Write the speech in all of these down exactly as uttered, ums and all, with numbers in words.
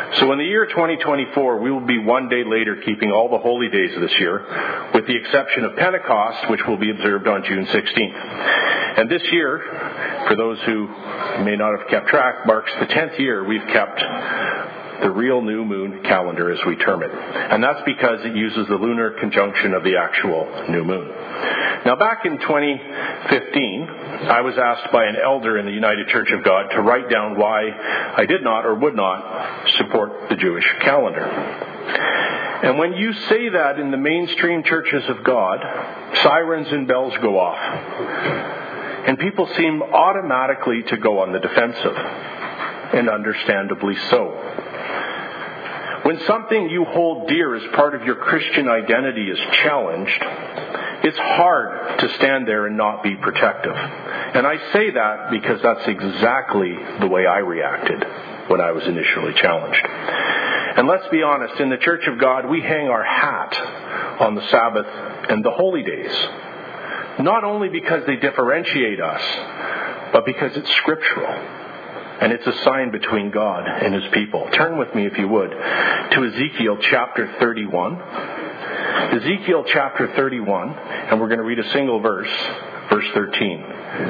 So in the year twenty twenty-four, we will be one day later keeping all the holy days of this year, with the exception of Pentecost, which will be observed on June sixteenth. And this year, for those who may not have kept track, marks the tenth year we've kept the real new moon calendar, as we term it. And that's because it uses the lunar conjunction of the actual new moon. Now, back in twenty fifteen, I was asked by an elder in the United Church of God to write down why I did not or would not support the Jewish calendar. And when you say that in the mainstream churches of God, sirens and bells go off. And people seem automatically to go on the defensive. And understandably so. When something you hold dear as part of your Christian identity is challenged, it's hard to stand there and not be protective. And I say that because that's exactly the way I reacted when I was initially challenged. And let's be honest, in the Church of God, we hang our hat on the Sabbath and the holy days. Not only because they differentiate us, but because it's scriptural. And it's a sign between God and His people. Turn with me, if you would, to Ezekiel chapter thirty-one. Ezekiel chapter thirty-one, and we're going to read a single verse, verse thirteen.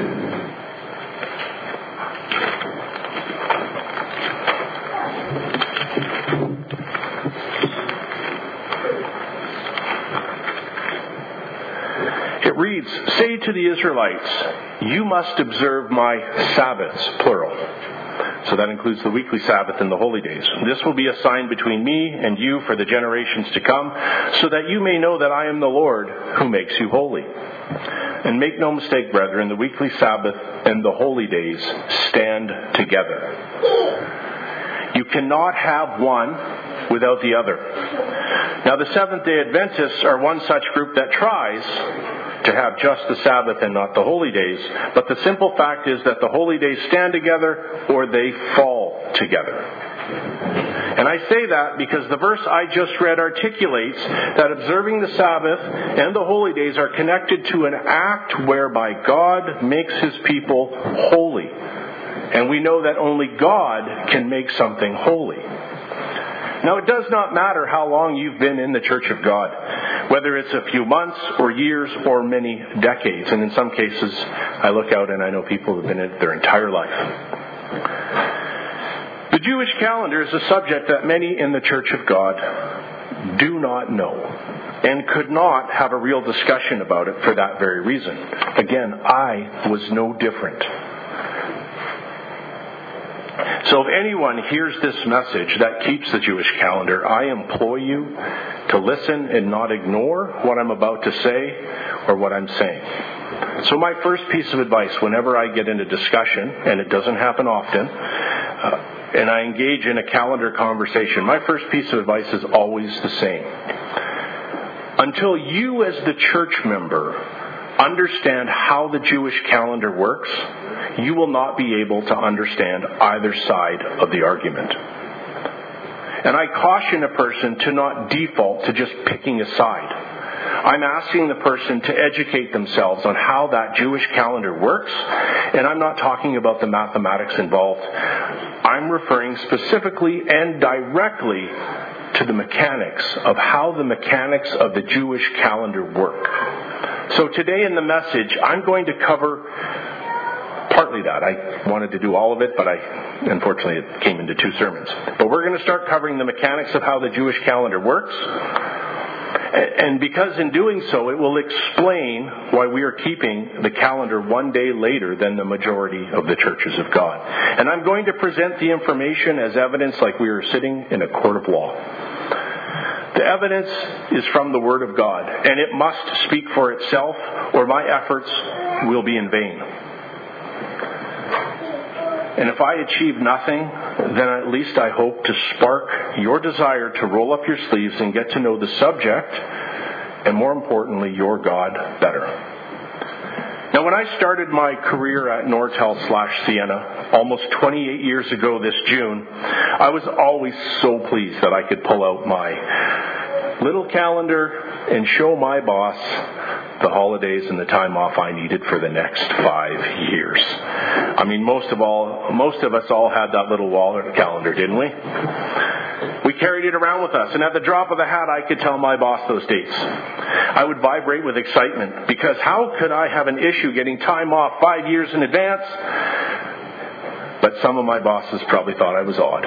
It reads, "Say to the Israelites, you must observe my Sabbaths," plural. So that includes the weekly Sabbath and the holy days. "This will be a sign between me and you for the generations to come, so that you may know that I am the Lord who makes you holy. And make no mistake, brethren, the weekly Sabbath and the holy days stand together. You cannot have one without the other." Now, the Seventh-day Adventists are one such group that tries to have just the Sabbath and not the holy days. But the simple fact is that the holy days stand together or they fall together. And I say that because the verse I just read articulates that observing the Sabbath and the holy days are connected to an act whereby God makes His people holy. And we know that only God can make something holy. Now, it does not matter how long you've been in the Church of God, whether it's a few months or years or many decades. And in some cases, I look out and I know people who have been in it their entire life. The Jewish calendar is a subject that many in the Church of God do not know and could not have a real discussion about it for that very reason. Again, I was no different. So if anyone hears this message that keeps the Jewish calendar, I implore you to listen and not ignore what I'm about to say or what I'm saying. So my first piece of advice whenever I get into discussion, and it doesn't happen often, uh, and I engage in a calendar conversation, my first piece of advice is always the same. Until you as the church member understand how the Jewish calendar works, you will not be able to understand either side of the argument. And I caution a person to not default to just picking a side. I'm asking the person to educate themselves on how that Jewish calendar works, and I'm not talking about the mathematics involved. I'm referring specifically and directly to the mechanics of how the mechanics of the Jewish calendar work. So today in the message, I'm going to cover partly that. I wanted to do all of it, but I unfortunately it came into two sermons. But we're going to start covering the mechanics of how the Jewish calendar works. And because in doing so, it will explain why we are keeping the calendar one day later than the majority of the churches of God. And I'm going to present the information as evidence like we are sitting in a court of law. The evidence is from the Word of God, and it must speak for itself, or my efforts will be in vain. And if I achieve nothing, then at least I hope to spark your desire to roll up your sleeves and get to know the subject, and more importantly, your God better. Now, when I started my career at Nortel slash Sienna almost twenty-eight years ago this June, I was always so pleased that I could pull out my little calendar and show my boss the holidays and the time off I needed for the next five years. I mean, most of all, most of us all had that little wall or calendar, didn't we? We carried it around with us, and at the drop of the hat, I could tell my boss those dates. I would vibrate with excitement, because how could I have an issue getting time off five years in advance? But some of my bosses probably thought I was odd.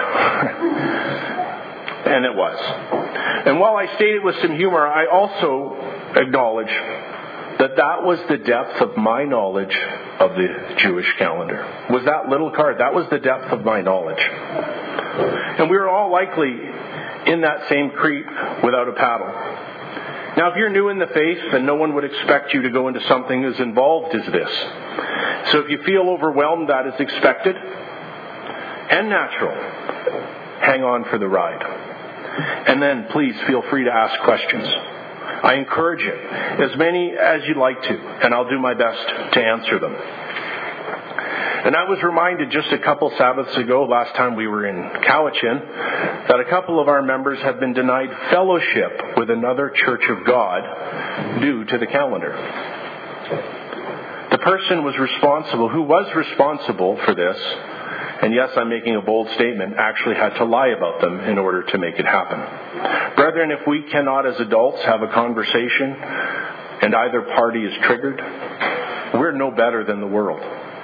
And it was. And while I stated with some humor, I also acknowledge that that was the depth of my knowledge of the Jewish calendar. Was that little card? That was the depth of my knowledge. And we were all likely in that same creek without a paddle. Now, if you're new in the faith, then no one would expect you to go into something as involved as this. So if you feel overwhelmed, that is expected and natural. Hang on for the ride. And then please feel free to ask questions. I encourage you, as many as you'd like to, and I'll do my best to answer them. And I was reminded just a couple Sabbaths ago, last time we were in Cowichan, that a couple of our members had been denied fellowship with another Church of God due to the calendar. The person was responsible, who was responsible for this, and yes, I'm making a bold statement, actually had to lie about them in order to make it happen. Brethren, if we cannot as adults have a conversation and either party is triggered, we're no better than the world.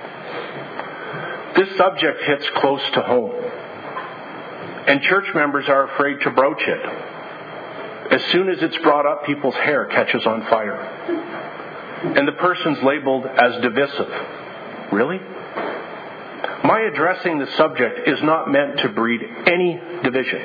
This subject hits close to home, and church members are afraid to broach it. As soon as it's brought up, people's hair catches on fire, and the person's labeled as divisive. Really? My addressing the subject is not meant to breed any division,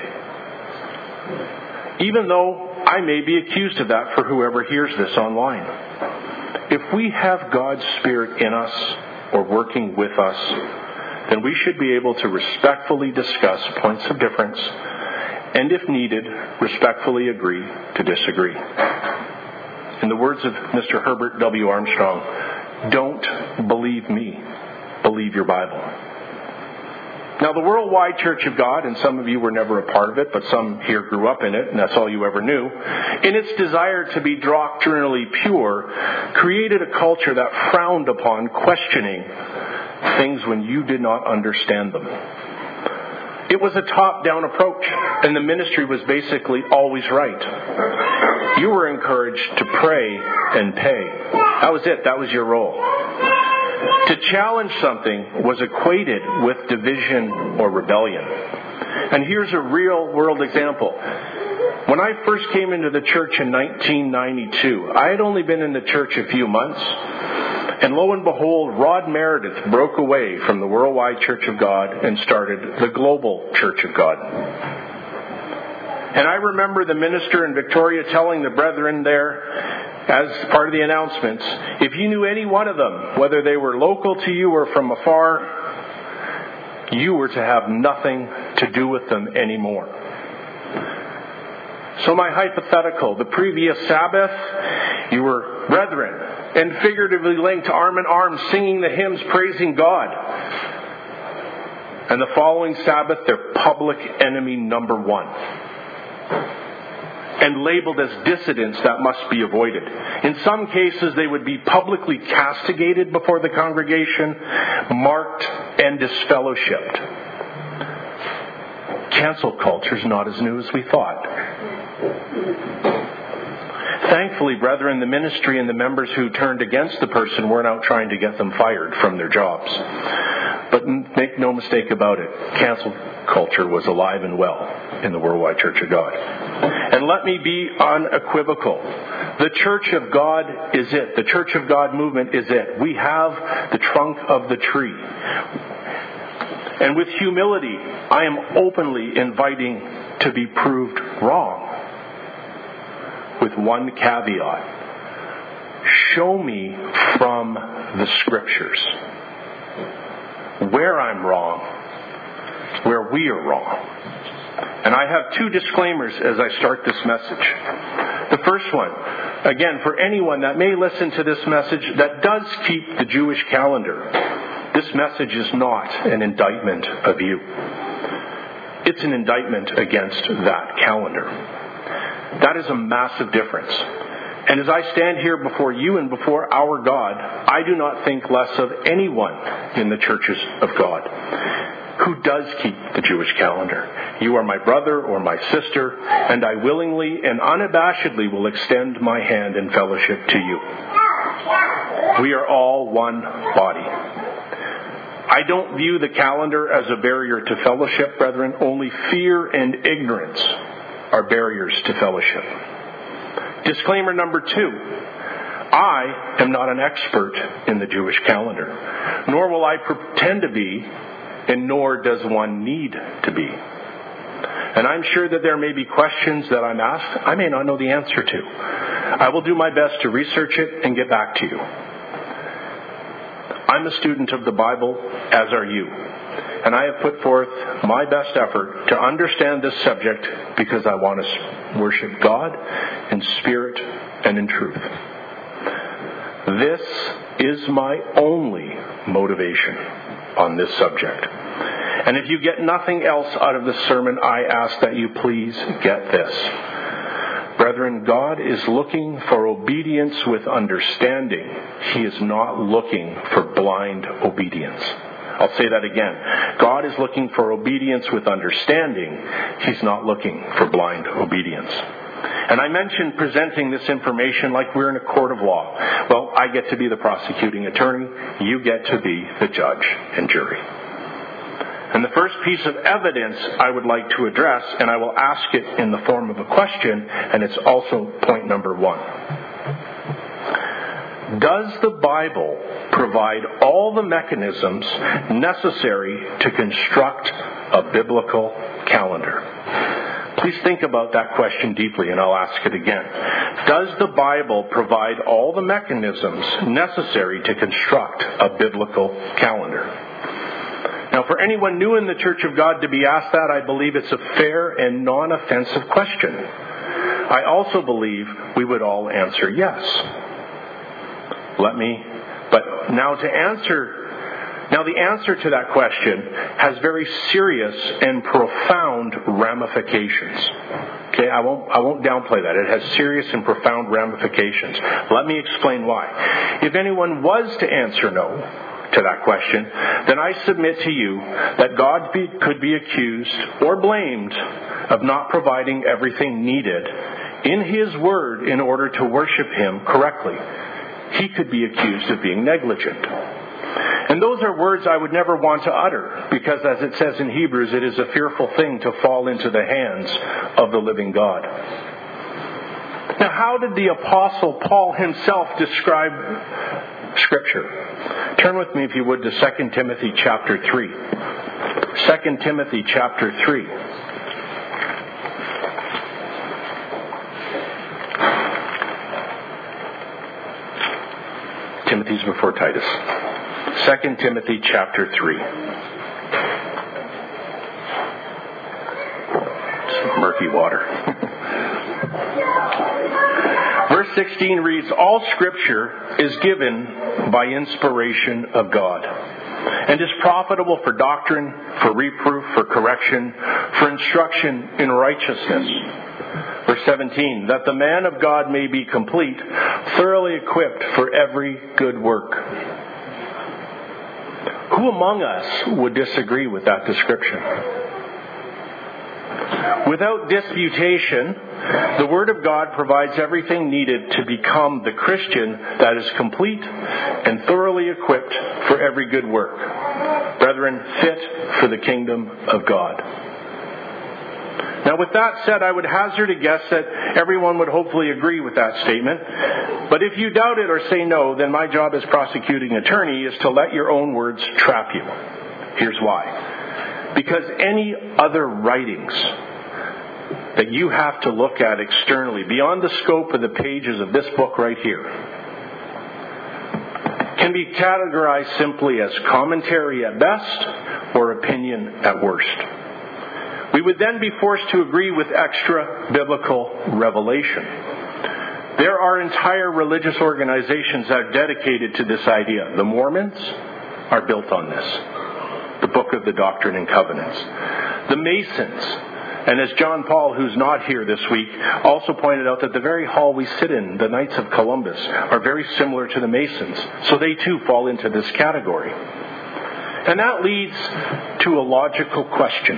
even though I may be accused of that for whoever hears this online. If we have God's Spirit in us or working with us, then we should be able to respectfully discuss points of difference and, if needed, respectfully agree to disagree. In the words of Mister Herbert W. Armstrong, don't believe me, believe your Bible. Now, the Worldwide Church of God, and some of you were never a part of it, but some here grew up in it, and that's all you ever knew, in its desire to be doctrinally pure, created a culture that frowned upon questioning things when you did not understand them. It was a top-down approach, and the ministry was basically always right. You were encouraged to pray and pay. That was it. That was your role. To challenge something was equated with division or rebellion. And here's a real-world example. When I first came into the church in nineteen ninety-two, I had only been in the church a few months, and lo and behold, Rod Meredith broke away from the Worldwide Church of God and started the Global Church of God. And I remember the minister in Victoria telling the brethren there, as part of the announcements, if you knew any one of them, whether they were local to you or from afar, you were to have nothing to do with them anymore. So my hypothetical, the previous Sabbath, you were brethren, and figuratively linked arm in arm, singing the hymns, praising God. And the following Sabbath, they're public enemy number one, and labeled as dissidents that must be avoided. In some cases, they would be publicly castigated before the congregation, marked and disfellowshipped. Cancel culture is not as new as we thought. Thankfully, brethren, the ministry and the members who turned against the person weren't out trying to get them fired from their jobs. But make no mistake about it, cancel culture was alive and well in the Worldwide Church of God. And let me be unequivocal. The Church of God is it. The Church of God movement is it. We have the trunk of the tree. And with humility, I am openly inviting to be proved wrong. With one caveat. Show me from the Scriptures where I'm wrong, where we are wrong. And I have two disclaimers as I start this message. The first one, again, for anyone that may listen to this message that does keep the Jewish calendar, this message is not an indictment of you. It's an indictment against that calendar. That is a massive difference. And as I stand here before you and before our God, I do not think less of anyone in the churches of God. who does keep the Jewish calendar. You are my brother or my sister, and I willingly and unabashedly will extend my hand in fellowship to you. We are all one body. I don't view the calendar as a barrier to fellowship, brethren. Only fear and ignorance are barriers to fellowship. Disclaimer number two. I am not an expert in the Jewish calendar, nor will I pretend to be, and nor does one need to be. And I'm sure that there may be questions that I'm asked I may not know the answer to. I will do my best to research it and get back to you. I'm a student of the Bible, as are you. And I have put forth my best effort to understand this subject because I want to worship God in spirit and in truth. This is my only motivation on this subject. And if you get nothing else out of the sermon, I ask that you please get this. Brethren, God is looking for obedience with understanding. He is not looking for blind obedience. I'll say that again. God is looking for obedience with understanding. He's not looking for blind obedience. And I mentioned presenting this information like we're in a court of law. Well, I get to be the prosecuting attorney. You get to be the judge and jury. And the first piece of evidence I would like to address, and I will ask it in the form of a question, and it's also point number one. Does the Bible provide all the mechanisms necessary to construct a biblical calendar? Please think about that question deeply, and I'll ask it again. Does the Bible provide all the mechanisms necessary to construct a biblical calendar? Now, for anyone new in the Church of God to be asked that, I believe it's a fair and non-offensive question. I also believe we would all answer yes. Let me, but now to answer Now, the answer to that question has very serious and profound ramifications. Okay, I won't, I won't downplay that. It has serious and profound ramifications. Let me explain why. If anyone was to answer no to that question, then I submit to you that God be, could be accused or blamed of not providing everything needed in His Word in order to worship Him correctly. He could be accused of being negligent. And those are words I would never want to utter, because as it says in Hebrews, it is a fearful thing to fall into the hands of the living God. Now, how did the Apostle Paul himself describe Scripture? Turn with me, if you would, to Second Timothy chapter three. Second Timothy chapter three. Timothy's before Titus. Second Timothy chapter three. Some murky water. Verse sixteen reads, "All Scripture is given by inspiration of God, and is profitable for doctrine, for reproof, for correction, for instruction in righteousness." Verse seventeen, "That the man of God may be complete, thoroughly equipped for every good work." Who among us would disagree with that description? Without disputation, the Word of God provides everything needed to become the Christian that is complete and thoroughly equipped for every good work. Brethren, fit for the kingdom of God. Now, with that said, I would hazard a guess that everyone would hopefully agree with that statement. But if you doubt it or say no, then my job as prosecuting attorney is to let your own words trap you. Here's why. Because any other writings that you have to look at externally, beyond the scope of the pages of this book right here, can be categorized simply as commentary at best or opinion at worst. We would then be forced to agree with extra biblical revelation. There are entire religious organizations that are dedicated to this idea. The Mormons are built on this. The Book of the Doctrine and Covenants. The Masons, and as John Paul, who's not here this week, also pointed out that the very hall we sit in, the Knights of Columbus, are very similar to the Masons. So they too fall into this category. And that leads to a logical question.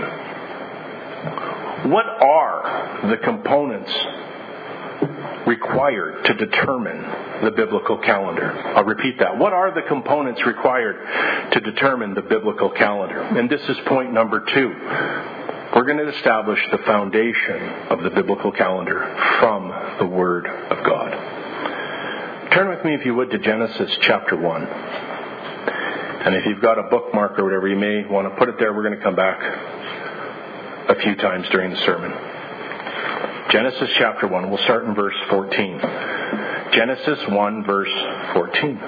What are the components required to determine the biblical calendar? I'll repeat that. What are the components required to determine the biblical calendar? And this is point number two. We're going to establish the foundation of the biblical calendar from the Word of God. Turn with me, if you would, to Genesis chapter one. And if you've got a bookmark or whatever, you may want to put it there. We're going to come back a few times during the sermon. Genesis chapter one. We'll start in verse fourteen. Genesis one, verse fourteen.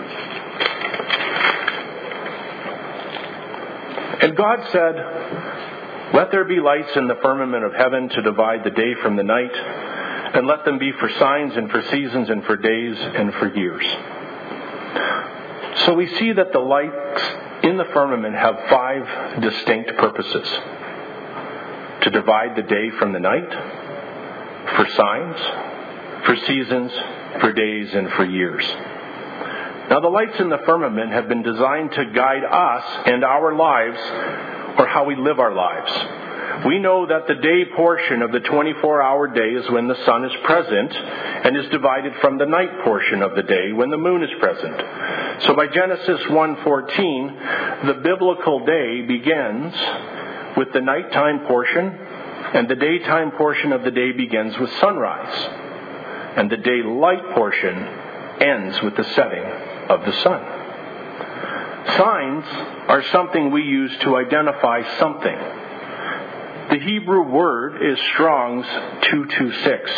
And God said, "Let there be lights in the firmament of heaven to divide the day from the night, and let them be for signs and for seasons and for days and for years." So we see that the lights in the firmament have five distinct purposes. To divide the day from the night, for signs, for seasons, for days, and for years. Now the lights in the firmament have been designed to guide us and our lives, or how we live our lives. We know that the day portion of the twenty-four hour day is when the sun is present and is divided from the night portion of the day when the moon is present. So by Genesis one fourteen, the biblical day begins with the nighttime portion, and the daytime portion of the day begins with sunrise. And the daylight portion ends with the setting of the sun. Signs are something we use to identify something. The Hebrew word is Strong's two twenty-six.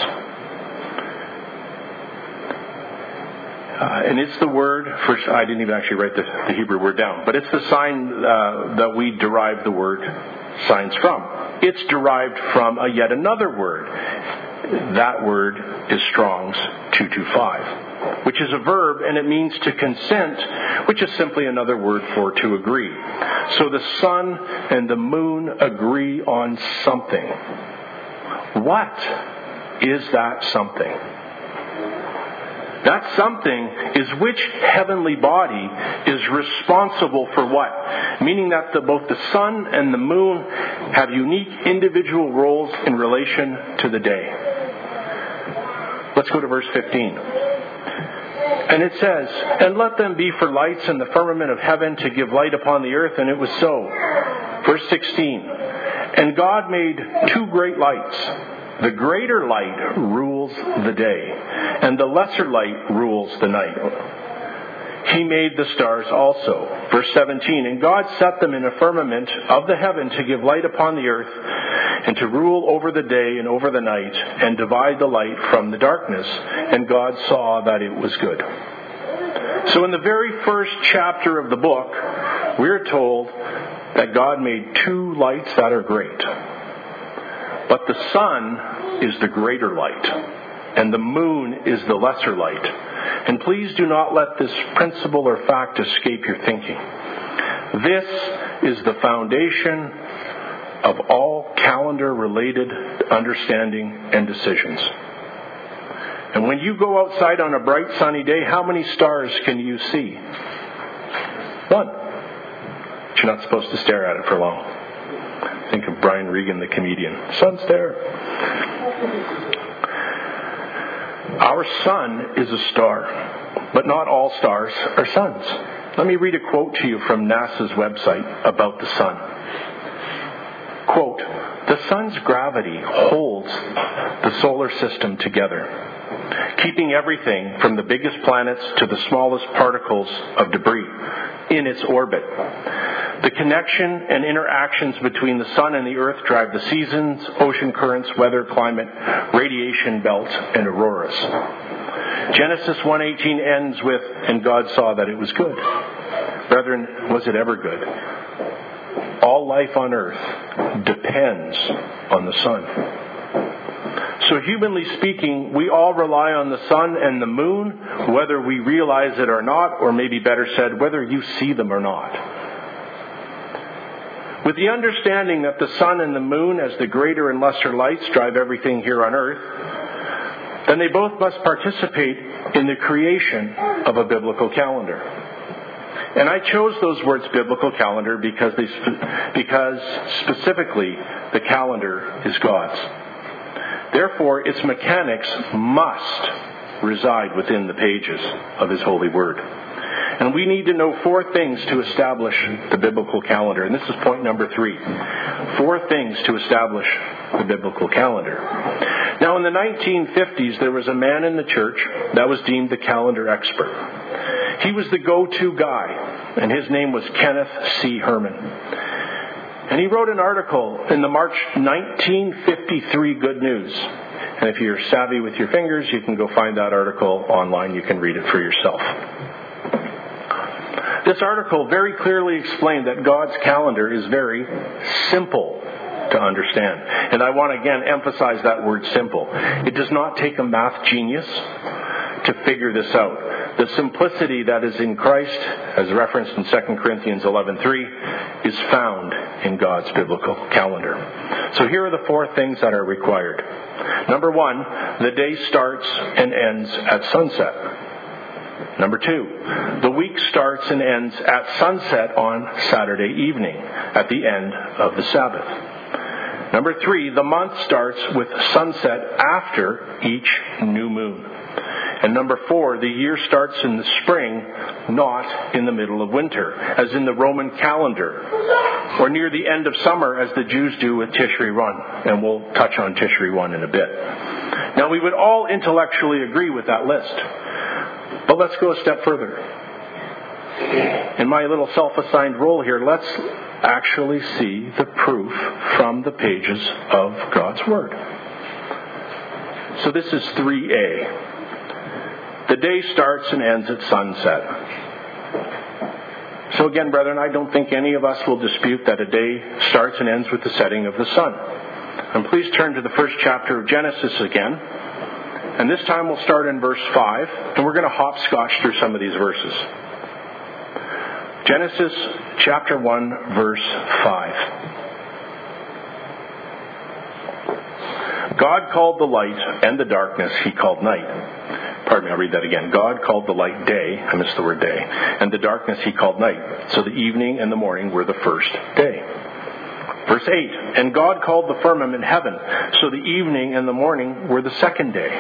Uh, and it's the word for, I didn't even actually write the, the Hebrew word down, but it's the sign uh, that we derive the word signs from. It's derived from a yet another word. That word is Strong's two twenty-five, which is a verb, and it means to consent, which is simply another word for to agree. So the sun and the moon agree on something. What is that something? That something is which heavenly body is responsible for what? Meaning that the, both the sun and the moon have unique individual roles in relation to the day. Let's go to verse fifteen. And it says, "And let them be for lights in the firmament of heaven to give light upon the earth, and it was so." Verse sixteen. "And God made two great lights. The greater light rules the day, and the lesser light rules the night. He made the stars also." Verse seventeen. "And God set them in a firmament of the heaven to give light upon the earth, and to rule over the day and over the night, and divide the light from the darkness. And God saw that it was good." So in the very first chapter of the book, we're told that God made two lights that are great. But the sun is the greater light, and the moon is the lesser light. And please do not let this principle or fact escape your thinking. This is the foundation of all calendar-related understanding and decisions. And when you go outside on a bright sunny day, how many stars can you see? One. But you're not supposed to stare at it for long. Think of Brian Regan, the comedian. Sun stare. Our sun is a star, but not all stars are suns. Let me read a quote to you from NASA's website about the sun. Quote, "The sun's gravity holds the solar system together, keeping everything from the biggest planets to the smallest particles of debris in its orbit. The connection and interactions between the sun and the earth drive the seasons, ocean currents, weather, climate, radiation belts, and auroras." Genesis one eighteen ends with, "And God saw that it was good." Brethren, was it ever good? All life on earth depends on the sun. So humanly speaking, we all rely on the sun and the moon, whether we realize it or not, or maybe better said, whether you see them or not. With the understanding that the sun and the moon, as the greater and lesser lights, drive everything here on earth, then they both must participate in the creation of a biblical calendar. And I chose those words, biblical calendar, because they because specifically the calendar is God's. Therefore, its mechanics must reside within the pages of His holy word. And we need to know four things to establish the biblical calendar. And this is point number three. Four things to establish the biblical calendar. Now, in the nineteen fifties, there was a man in the church that was deemed the calendar expert. He was the go-to guy, and his name was Kenneth C. Herman. And he wrote an article in the March nineteen fifty-three Good News. And if you're savvy with your fingers, you can go find that article online. You can read it for yourself. This article very clearly explained that God's calendar is very simple to understand. And I want to again emphasize that word simple. It does not take a math genius to figure this out. The simplicity that is in Christ, as referenced in Second Corinthians eleven three, is found in God's biblical calendar. So here are the four things that are required. Number one, the day starts and ends at sunset. Number two, the week starts and ends at sunset on Saturday evening, at the end of the Sabbath. Number three, the month starts with sunset after each new moon. And number four, the year starts in the spring, not in the middle of winter, as in the Roman calendar, or near the end of summer, as the Jews do with Tishri one. And we'll touch on Tishri one in a bit. Now, we would all intellectually agree with that list. But let's go a step further. In my little self-assigned role here, let's actually see the proof from the pages of God's Word. So this is three A. The day starts and ends at sunset. So again, brethren, I don't think any of us will dispute that a day starts and ends with the setting of the sun. And please turn to the first chapter of Genesis again. And this time we'll start in verse five, and we're going to hopscotch through some of these verses. Genesis chapter one, verse five. God called the light, and the darkness He called night. Pardon me, I'll read that again. God called the light day, I missed the word day, and the darkness He called night. So the evening and the morning were the first day. Verse eight, and God called the firmament heaven, so the evening and the morning were the second day.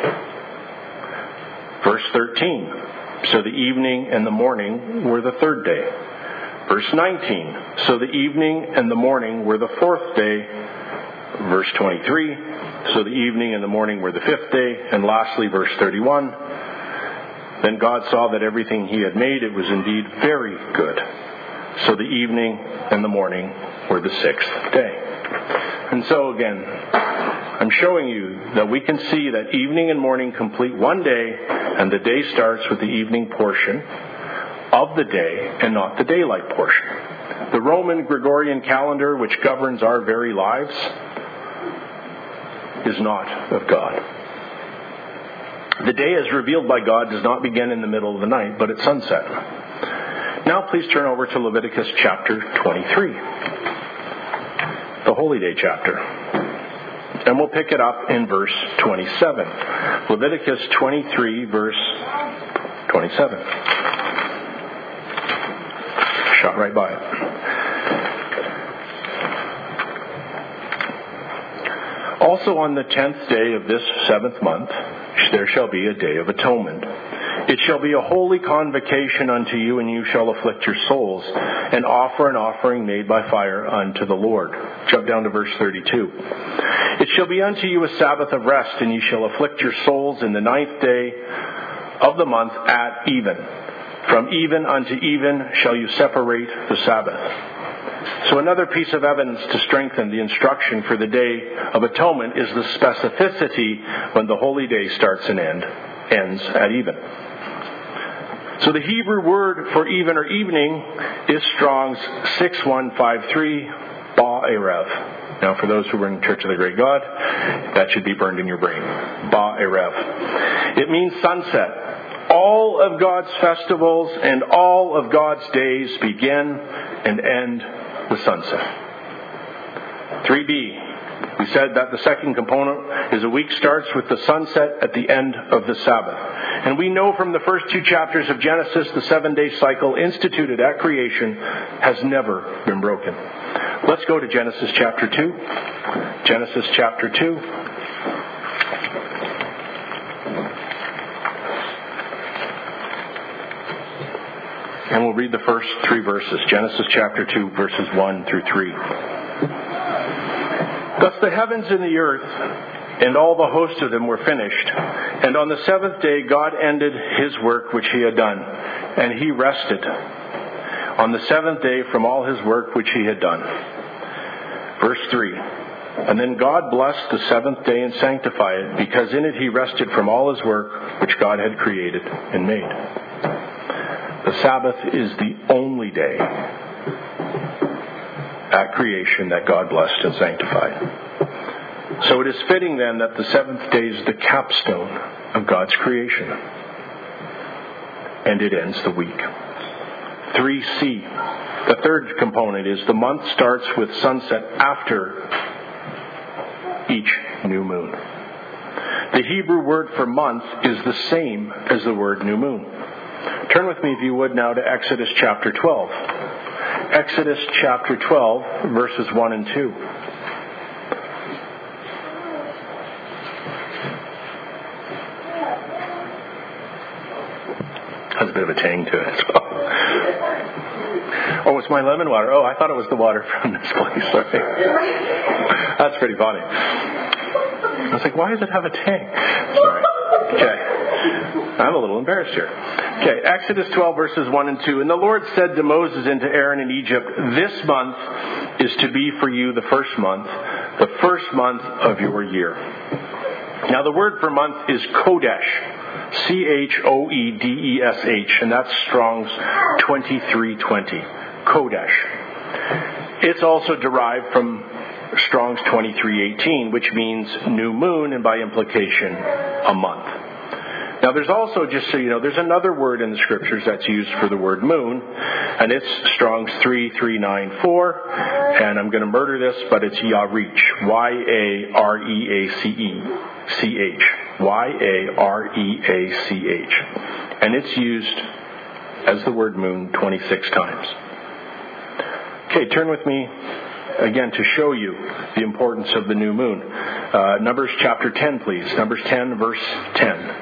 Verse thirteen, so the evening and the morning were the third day. Verse nineteen, so the evening and the morning were the fourth day. Verse twenty-three, so the evening and the morning were the fifth day. And lastly, verse thirty-one, then God saw that everything He had made, it was indeed very good. So the evening and the morning were the sixth day. And so again, I'm showing you that we can see that evening and morning complete one day, and the day starts with the evening portion of the day and not the daylight portion. The Roman Gregorian calendar, which governs our very lives, is not of God. The day as revealed by God does not begin in the middle of the night, but at sunset. Now please turn over to Leviticus chapter twenty-three. The Holy Day chapter. And we'll pick it up in verse twenty-seven. Leviticus twenty-three, verse twenty-seven. Shot right by it. Also on the tenth day of this seventh month, there shall be a day of atonement. It shall be a holy convocation unto you, and you shall afflict your souls, and offer an offering made by fire unto the Lord. Jump down to verse thirty-two. It shall be unto you a Sabbath of rest, and ye shall afflict your souls in the ninth day of the month at even. From even unto even shall you separate the Sabbath. So another piece of evidence to strengthen the instruction for the Day of Atonement is the specificity when the holy day starts and end, ends at even. So the Hebrew word for even or evening is Strong's six one five three, Ba-Erev. Now for those who were in Church of the Great God, that should be burned in your brain. Ba-Erev. It means sunset. All of God's festivals and all of God's days begin and end with sunset. three B. We said that the second component is a week starts with the sunset at the end of the Sabbath. And we know from the first two chapters of Genesis, the seven-day cycle instituted at creation has never been broken. Let's go to Genesis chapter two. Genesis chapter two. And we'll read the first three verses. Genesis chapter two, verses one through three. Thus the heavens and the earth and all the host of them were finished. And on the seventh day God ended his work which he had done, and he rested on the seventh day from all his work which he had done. Verse three. And then God blessed the seventh day and sanctified it, because in it he rested from all his work which God had created and made. The Sabbath is the only day at creation that God blessed and sanctified. So it is fitting then that the seventh day is the capstone of God's creation. And it ends the week. three C. The third component is the month starts with sunset after each new moon. The Hebrew word for month is the same as the word new moon. Turn with me, if you would, now to Exodus chapter twelve. Exodus chapter twelve, verses one and two. Has a bit of a tang to it as well. Oh, it's my lemon water. Oh, I thought it was the water from this place. Sorry. That's pretty funny. I was like, why does it have a tang? Sorry. Okay. I'm a little embarrassed here. Okay, Exodus twelve, verses one and two. And the Lord said to Moses and to Aaron in Egypt, this month is to be for you the first month, the first month of your year. Now the word for month is Chodesh. C H O E D E S H, and that's Strong's twenty-three twenty. Chodesh. It's also derived from Strong's twenty-three eighteen, which means new moon, and by implication, a month. Now there's also, just so you know, there's another word in the scriptures that's used for the word moon, and it's Strong's three three nine four, and I'm going to murder this, but it's Yarich, Y A R E A C E C H, Y A R E A C H, and it's used as the word moon twenty-six times. Okay, turn with me again to show you the importance of the new moon. Uh, Numbers chapter ten, please. Numbers ten, verse ten.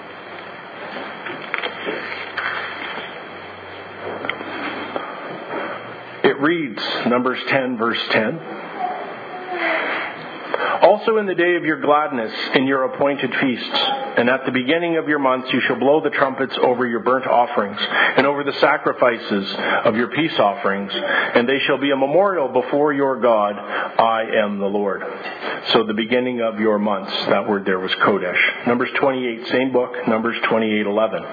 It reads, Numbers ten, verse ten. Also in the day of your gladness, in your appointed feasts, and at the beginning of your months, you shall blow the trumpets over your burnt offerings, and over the sacrifices of your peace offerings, and they shall be a memorial before your God. I am the Lord. So the beginning of your months, that word there was Chodesh. Numbers twenty-eight, same book, Numbers twenty-eight eleven.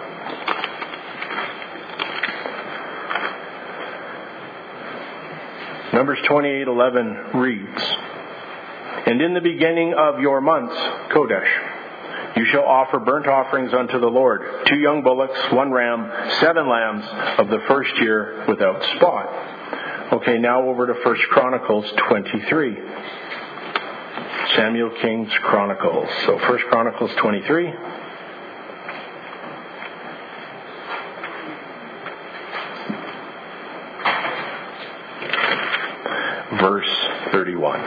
Numbers twenty-eight eleven reads, and in the beginning of your months, Chodesh, you shall offer burnt offerings unto the Lord, two young bullocks, one ram, seven lambs of the first year without spot. Okay, now over to First Chronicles twenty-three. Samuel King's Chronicles. So First Chronicles twenty-three. Verse thirty-one.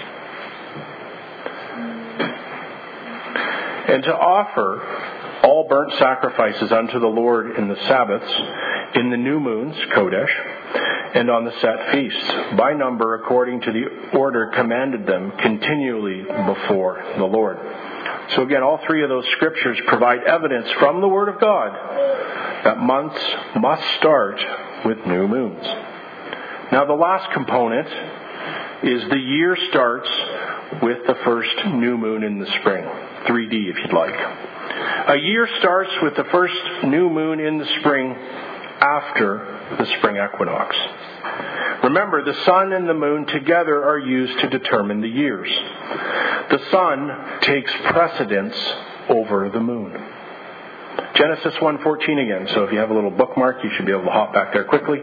And to offer all burnt sacrifices unto the Lord in the Sabbaths, in the new moons, Chodesh, and on the set feasts, by number according to the order commanded them continually before the Lord. So again, all three of those scriptures provide evidence from the Word of God that months must start with new moons. Now the last component is the year starts with the first new moon in the spring. three D if you'd like. A year starts with the first new moon in the spring after the spring equinox. Remember, the sun and the moon together are used to determine the years. The sun takes precedence over the moon. Genesis one fourteen again, so if you have a little bookmark, you should be able to hop back there quickly.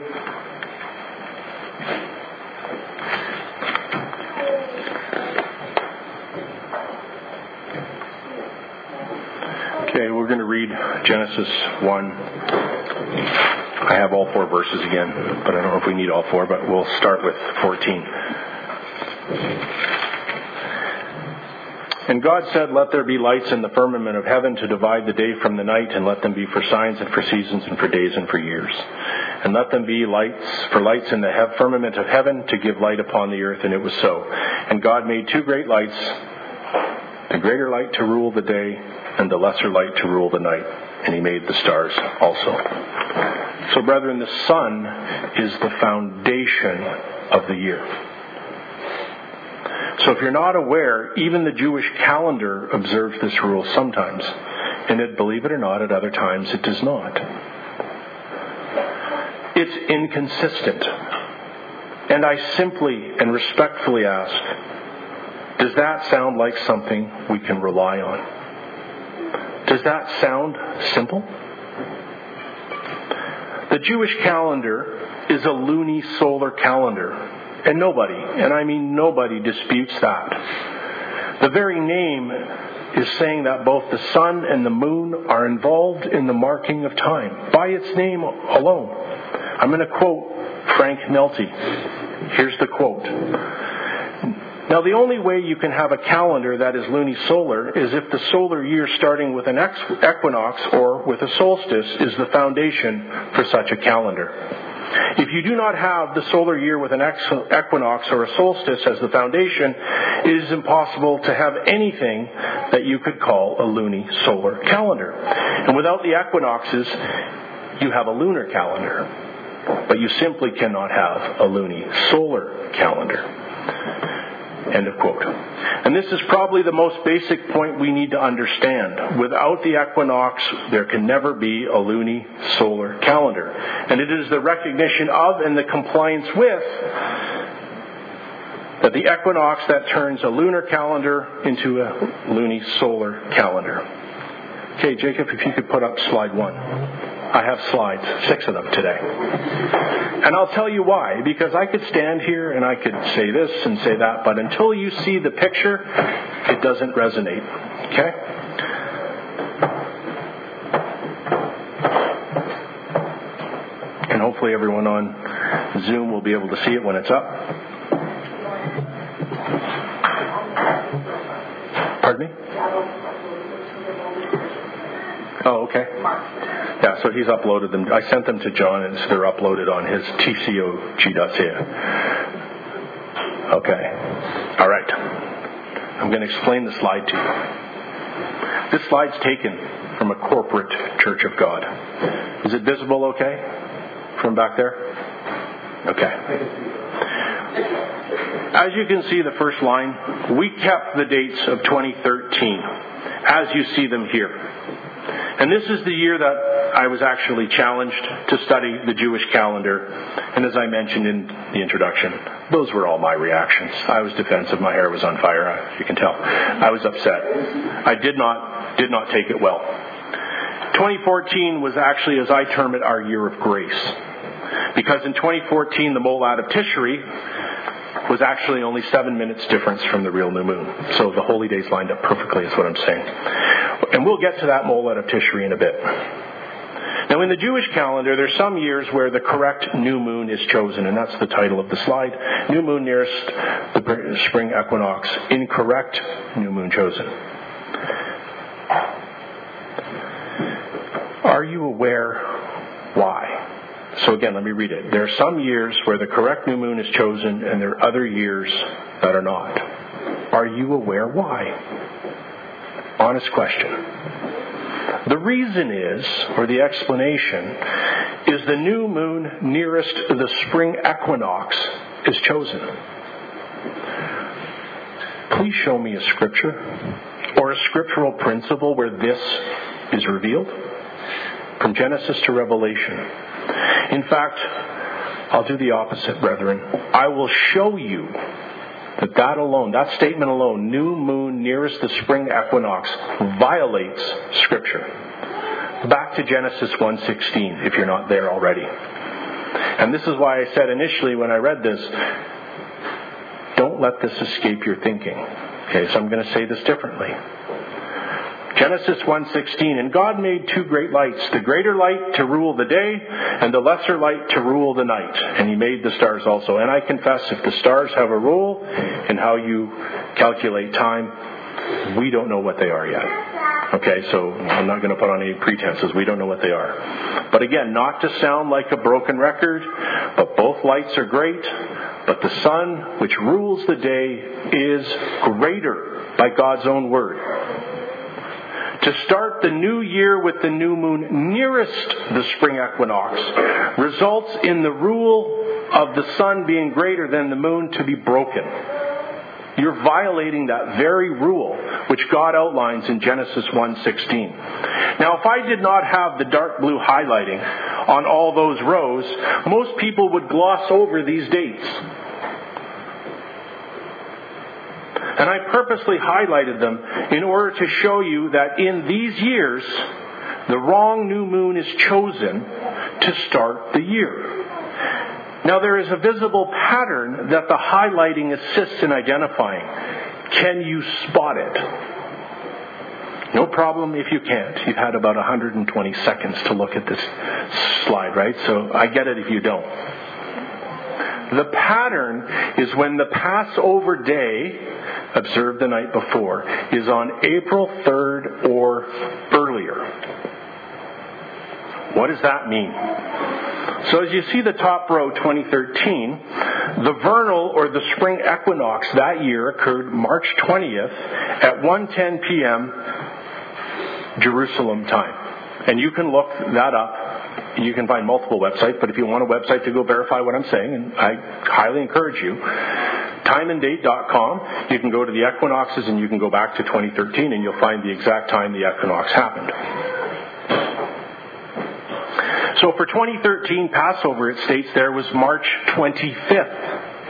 Okay, we're going to read Genesis one. I have all four verses again, but I don't know if we need all four, but we'll start with fourteen. And God said, "Let there be lights in the firmament of heaven to divide the day from the night, and let them be for signs and for seasons and for days and for years. And let them be lights for lights in the firmament of heaven to give light upon the earth." And it was so. And God made two great lights, the greater light to rule the day, and the lesser light to rule the night. And he made the stars also. So, brethren, the sun is the foundation of the year. So if you're not aware, even the Jewish calendar observes this rule sometimes. And it, believe it or not, at other times it does not. It's inconsistent. And I simply and respectfully ask, does that sound like something we can rely on? Does that sound simple? The Jewish calendar is a lunisolar calendar. And nobody, and I mean nobody, disputes that. The very name is saying that both the sun and the moon are involved in the marking of time, by its name alone. I'm going to quote Frank Nelty. Here's the quote. "Now, the only way you can have a calendar that is lunisolar is if the solar year starting with an equinox or with a solstice is the foundation for such a calendar. If you do not have the solar year with an equinox or a solstice as the foundation, it is impossible to have anything that you could call a lunisolar calendar. And without the equinoxes, you have a lunar calendar. But you simply cannot have a lunisolar calendar." End of quote. And this is probably the most basic point we need to understand. Without the equinox, there can never be a lunisolar calendar. And it is the recognition of and the compliance with that the equinox that turns a lunar calendar into a lunisolar calendar. Okay, Jacob, if you could put up slide one. I have slides, six of them today. And I'll tell you why. Because I could stand here and I could say this and say that, but until you see the picture, it doesn't resonate. Okay? And hopefully everyone on Zoom will be able to see it when it's up. Pardon me? Oh, okay. Yeah, so he's uploaded them. I sent them to John, and so they're uploaded on his T C O G dot C A. Okay. All right. I'm going to explain the slide to you. This slide's taken from a corporate Church of God. Is it visible okay from back there? Okay. As you can see, the first line, we kept the dates of twenty thirteen, as you see them here. And this is the year that I was actually challenged to study the Jewish calendar. And as I mentioned in the introduction, those were all my reactions. I was defensive. My hair was on fire, as you can tell. I was upset. I did not, did not take it well. twenty fourteen was actually, as I term it, our year of grace. Because in twenty fourteen, the Molad of Tishri was actually only seven minutes difference from the real new moon. So the holy days lined up perfectly is what I'm saying. And we'll get to that Molad of Tishri in a bit. Now, in the Jewish calendar, there's some years where the correct new moon is chosen, and that's the title of the slide. New moon nearest the spring equinox. Incorrect new moon chosen. Are you aware why? So again, let me read it. There are some years where the correct new moon is chosen, and there are other years that are not. Are you aware why? Honest question. The reason is, or the explanation, is the new moon nearest the spring equinox is chosen. Please show me a scripture or a scriptural principle where this is revealed. From Genesis to Revelation. In fact, I'll do the opposite, brethren. I will show you that that alone, that statement alone, new moon nearest the spring equinox, violates Scripture. Back to Genesis one sixteen, if you're not there already. And this is why I said initially when I read this, don't let this escape your thinking. Okay, so I'm going to say this differently. Genesis one sixteen, and God made two great lights, the greater light to rule the day, and the lesser light to rule the night. And he made the stars also. And I confess, if the stars have a rule in how you calculate time, we don't know what they are yet. Okay, so I'm not going to put on any pretenses. We don't know what they are. But again, not to sound like a broken record, but both lights are great. But the sun, which rules the day, is greater by God's own word. To start the new year with the new moon nearest the spring equinox results in the rule of the sun being greater than the moon to be broken. You're violating that very rule which God outlines in Genesis one sixteen. Now, if I did not have the dark blue highlighting on all those rows, most people would gloss over these dates. And I purposely highlighted them in order to show you that in these years, the wrong new moon is chosen to start the year. Now, there is a visible pattern that the highlighting assists in identifying. Can you spot it? No problem if you can't. You've had about one hundred twenty seconds to look at this slide, right? So I get it if you don't. The pattern is when the Passover day, observed the night before, is on April third or earlier. What does that mean? So as you see the top row, twenty thirteen, the vernal or the spring equinox that year occurred March twentieth at one ten p.m. Jerusalem time. And you can look that up. You can find multiple websites, but if you want a website to go verify what I'm saying, and I highly encourage you, time and date dot com, you can go to the equinoxes and you can go back to twenty thirteen and you'll find the exact time the equinox happened. So for twenty thirteen Passover, it states there was March twenty-fifth,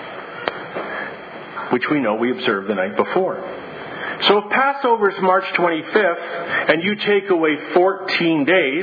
which we know we observed the night before. So if Passover is March twenty-fifth and you take away fourteen days,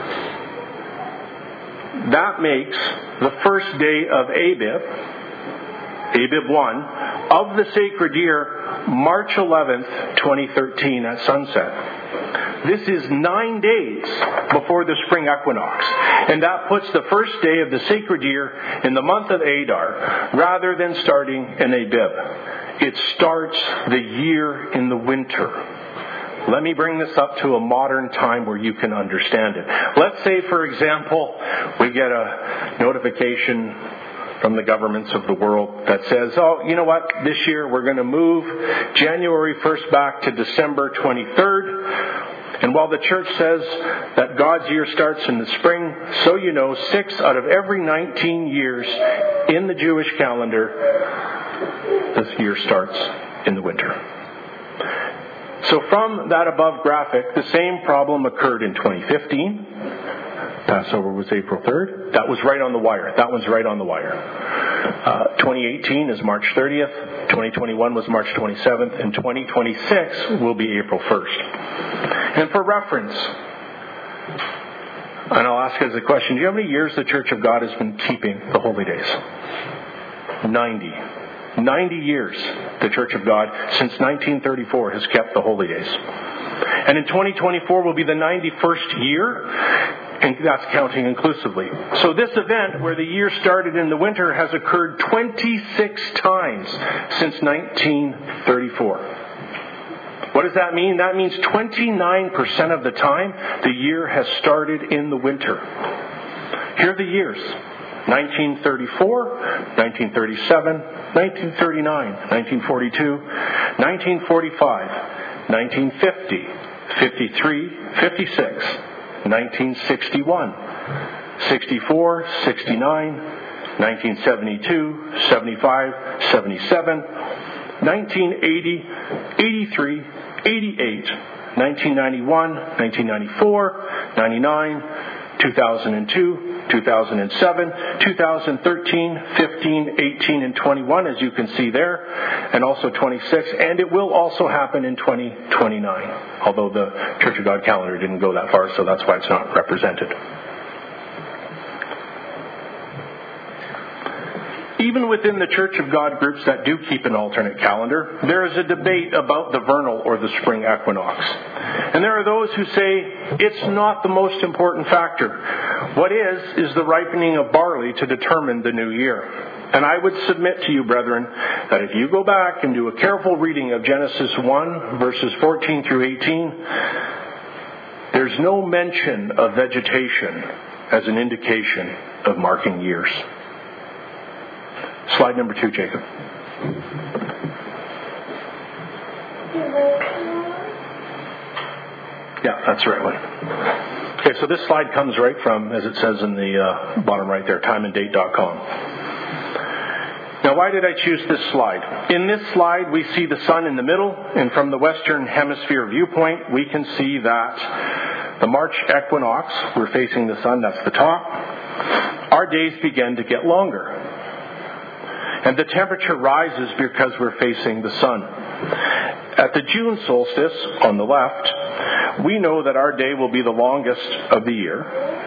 that makes the first day of Abib, Abib one, of the sacred year, March eleventh, twenty thirteen at sunset. This is nine days before the spring equinox, and that puts the first day of the sacred year in the month of Adar, rather than starting in Abib. It starts the year in the winter. Let me bring this up to a modern time where you can understand it. Let's say, for example, we get a notification from the governments of the world that says, oh, you know what, this year we're going to move January first back to December twenty-third. And while the church says that God's year starts in the spring, so you know, six out of every nineteen years in the Jewish calendar, this year starts in the winter. So from that above graphic, the same problem occurred in twenty fifteen. Passover was April third. That was right on the wire. That one's right on the wire. Uh, twenty eighteen is March thirtieth. twenty twenty-one was March twenty-seventh. And twenty twenty-six will be April first. And for reference, and I'll ask as a question, do you know how many years the Church of God has been keeping the holy days? ninety. ninety years the Church of God, since nineteen thirty-four, has kept the holy days. And in twenty twenty-four will be the ninety-first year, and that's counting inclusively. So this event, where the year started in the winter, has occurred twenty-six times since nineteen thirty-four. What does that mean? That means twenty-nine percent of the time the year has started in the winter. Here are the years. nineteen thirty-four, nineteen thirty-seven, nineteen thirty-nine, nineteen forty-two, nineteen forty-five, nineteen fifty, fifty-three, fifty-six, nineteen sixty-one, sixty-four, sixty-nine, nineteen seventy-two, seventy-five, seventy-seven, nineteen eighty, eighty-three, eighty-eight, nineteen ninety-one, nineteen ninety-four, ninety-nine, two thousand two, two thousand seven, two thousand thirteen, fifteen, eighteen, and twenty-one, as you can see there, and also twenty-six, and it will also happen in twenty twenty-nine, although the Church of God calendar didn't go that far, so that's why it's not represented. Even within the Church of God groups that do keep an alternate calendar, there is a debate about the vernal or the spring equinox. And there are those who say it's not the most important factor. What is, is the ripening of barley to determine the new year. And I would submit to you, brethren, that if you go back and do a careful reading of Genesis one, verses fourteen through eighteen, there's no mention of vegetation as an indication of marking years. Slide number two, Jacob. Yeah, that's the right one. Okay, so this slide comes right from, as it says in the uh, bottom right there, time and date dot com. Now, why did I choose this slide? In this slide, we see the sun in the middle, and from the Western Hemisphere viewpoint, we can see that the March equinox, we're facing the sun, that's the top, our days begin to get longer. And the temperature rises because we're facing the sun. At the June solstice, on the left, we know that our day will be the longest of the year.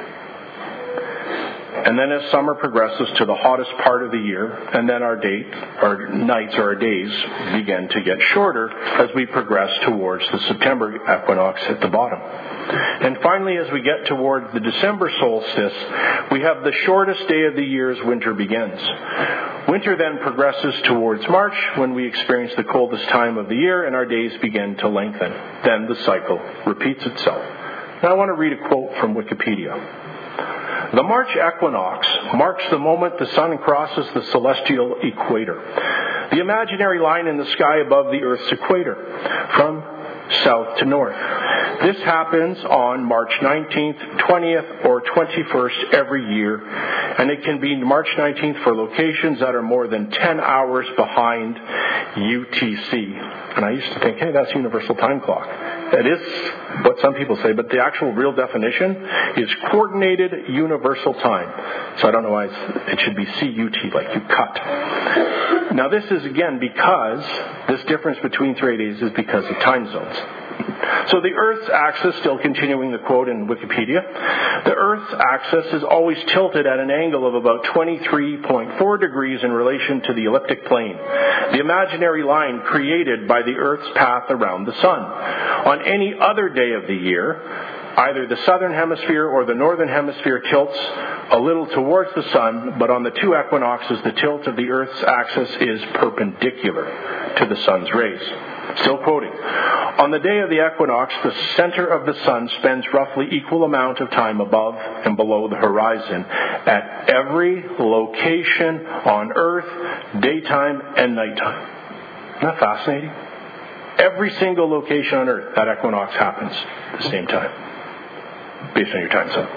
And then as summer progresses to the hottest part of the year, and then our date, our nights or our days begin to get shorter as we progress towards the September equinox at the bottom. And finally, as we get toward the December solstice, we have the shortest day of the year as winter begins. Winter then progresses towards March, when we experience the coldest time of the year and our days begin to lengthen. Then the cycle repeats itself. Now I want to read a quote from Wikipedia. The March equinox marks the moment the sun crosses the celestial equator, the imaginary line in the sky above the Earth's equator, from south to north. This happens on March nineteenth, twentieth, or twenty-first every year, and it can be March nineteenth for locations that are more than ten hours behind U T C. And I used to think, hey, that's Universal Time Clock. That is what some people say, but the actual real definition is Coordinated Universal Time. So I don't know why it's, it should be C U T, like you cut. Now this is, again, because this difference between three days is because of time zones. So the Earth's axis, still continuing the quote in Wikipedia, the Earth's axis is always tilted at an angle of about twenty-three point four degrees in relation to the elliptic plane, the imaginary line created by the Earth's path around the sun. On any other day of the year, either the southern hemisphere or the northern hemisphere tilts a little towards the sun, but on the two equinoxes, the tilt of the Earth's axis is perpendicular to the sun's rays. Still quoting. On the day of the equinox, the center of the sun spends roughly equal amount of time above and below the horizon at every location on Earth, daytime and nighttime. Isn't that fascinating? Every single location on Earth, that equinox happens at the same time, based on your time zone.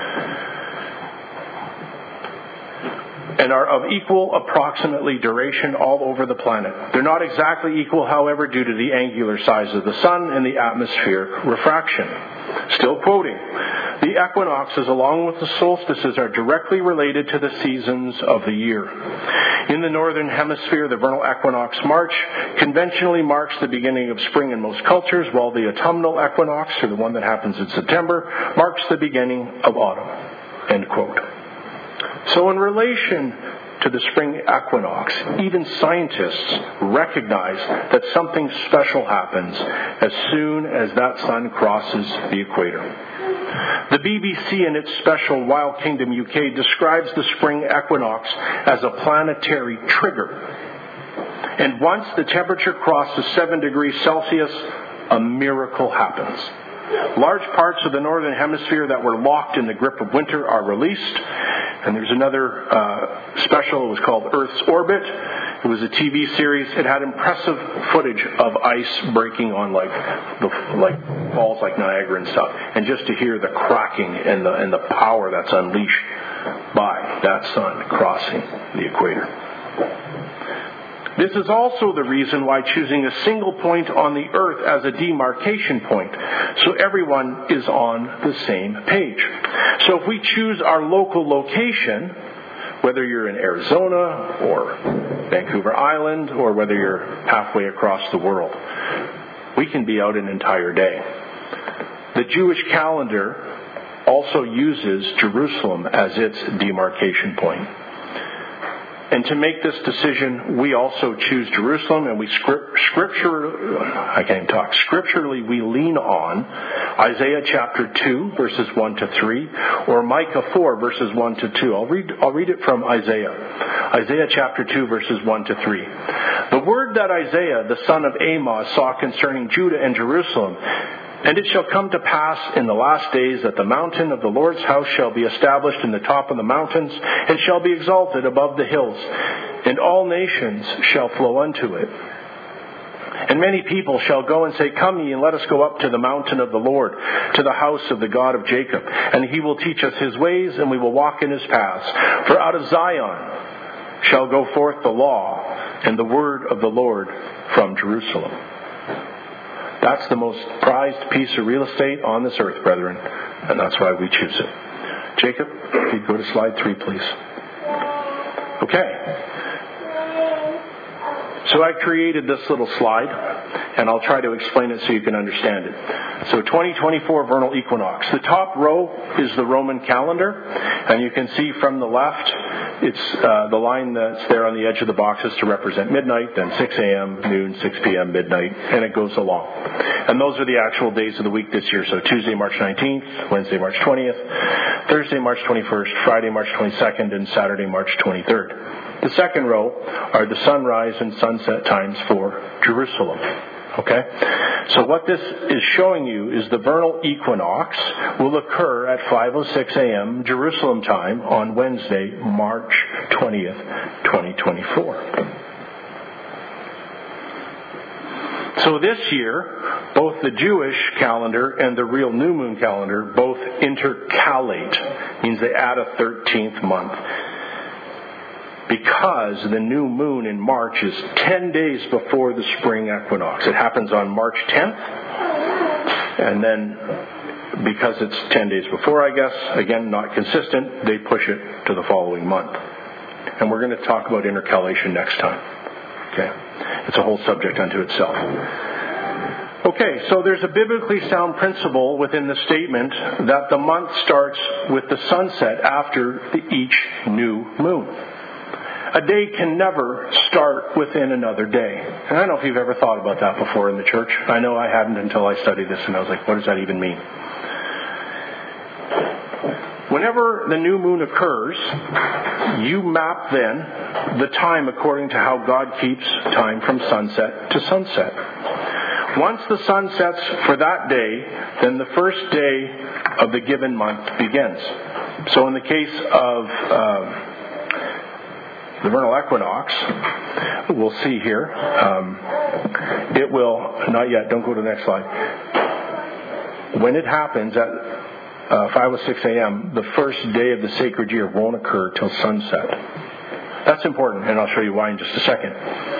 And are of equal, approximately, duration all over the planet. They're not exactly equal, however, due to the angular size of the sun and the atmospheric refraction. Still quoting, the equinoxes, along with the solstices, are directly related to the seasons of the year. In the northern hemisphere, the vernal equinox March conventionally marks the beginning of spring in most cultures, while the autumnal equinox, or the one that happens in September, marks the beginning of autumn. End quote. So in relation to the spring equinox, even scientists recognize that something special happens as soon as that sun crosses the equator. The B B C in its special Wild Kingdom U K describes the spring equinox as a planetary trigger. And once the temperature crosses seven degrees Celsius, a miracle happens. Large parts of the northern hemisphere that were locked in the grip of winter are released. And there's another uh, special, it was called Earth's Orbit. It was a T V series. It had impressive footage of ice breaking on like the, like falls like Niagara and stuff. And just to hear the cracking and the, and the power that's unleashed by that sun crossing the equator. This is also the reason why choosing a single point on the Earth as a demarcation point, so everyone is on the same page. So if we choose our local location, whether you're in Arizona or Vancouver Island or whether you're halfway across the world, we can be out an entire day. The Jewish calendar also uses Jerusalem as its demarcation point. And to make this decision, we also choose Jerusalem, and we script, scripture, I can't even talk, scripturally we lean on Isaiah chapter two, verses one to three, or Micah four, verses one to two. I'll read, I'll read it from Isaiah. Isaiah chapter two, verses one to three. The word that Isaiah, the son of Amos, saw concerning Judah and Jerusalem. And it shall come to pass in the last days that the mountain of the Lord's house shall be established in the top of the mountains, and shall be exalted above the hills, and all nations shall flow unto it. And many people shall go and say, Come ye, and let us go up to the mountain of the Lord, to the house of the God of Jacob. And he will teach us his ways, and we will walk in his paths. For out of Zion shall go forth the law, and the word of the Lord from Jerusalem. That's the most prized piece of real estate on this earth, brethren, and that's why we choose it. Jacob, if you'd go to slide three, please. Okay. So I created this little slide, and I'll try to explain it so you can understand it. So twenty twenty-four vernal equinox. The top row is the Roman calendar, and you can see from the left, it's uh, the line that's there on the edge of the boxes to represent midnight, then six a.m., noon, six p.m., midnight, and it goes along. And those are the actual days of the week this year. So Tuesday, March nineteenth, Wednesday, March twentieth, Thursday, March twenty-first, Friday, March twenty-second, and Saturday, March twenty-third. The second row are the sunrise and sunset times for Jerusalem. Okay? So what this is showing you is the vernal equinox will occur at five oh six a.m. Jerusalem time on Wednesday, March twentieth, twenty twenty-four. So this year, both the Jewish calendar and the real new moon calendar both intercalate, means they add a thirteenth month. Because the new moon in March is ten days before the spring equinox. It happens on March tenth, and then because it's ten days before, I guess, again, not consistent, they push it to the following month. And we're going to talk about intercalation next time. Okay? It's a whole subject unto itself. Okay, so there's a biblically sound principle within the statement that the month starts with the sunset after the, each new moon. A day can never start within another day. And I don't know if you've ever thought about that before in the church. I know I hadn't until I studied this, and I was like, what does that even mean? Whenever the new moon occurs, you map then the time according to how God keeps time from sunset to sunset. Once the sun sets for that day, then the first day of the given month begins. So in the case of Uh, the vernal equinox, we'll see here, um, it will, not yet, don't go to the next slide. When it happens at uh, five oh six a.m., the first day of the sacred year won't occur till sunset. That's important, and I'll show you why in just a second.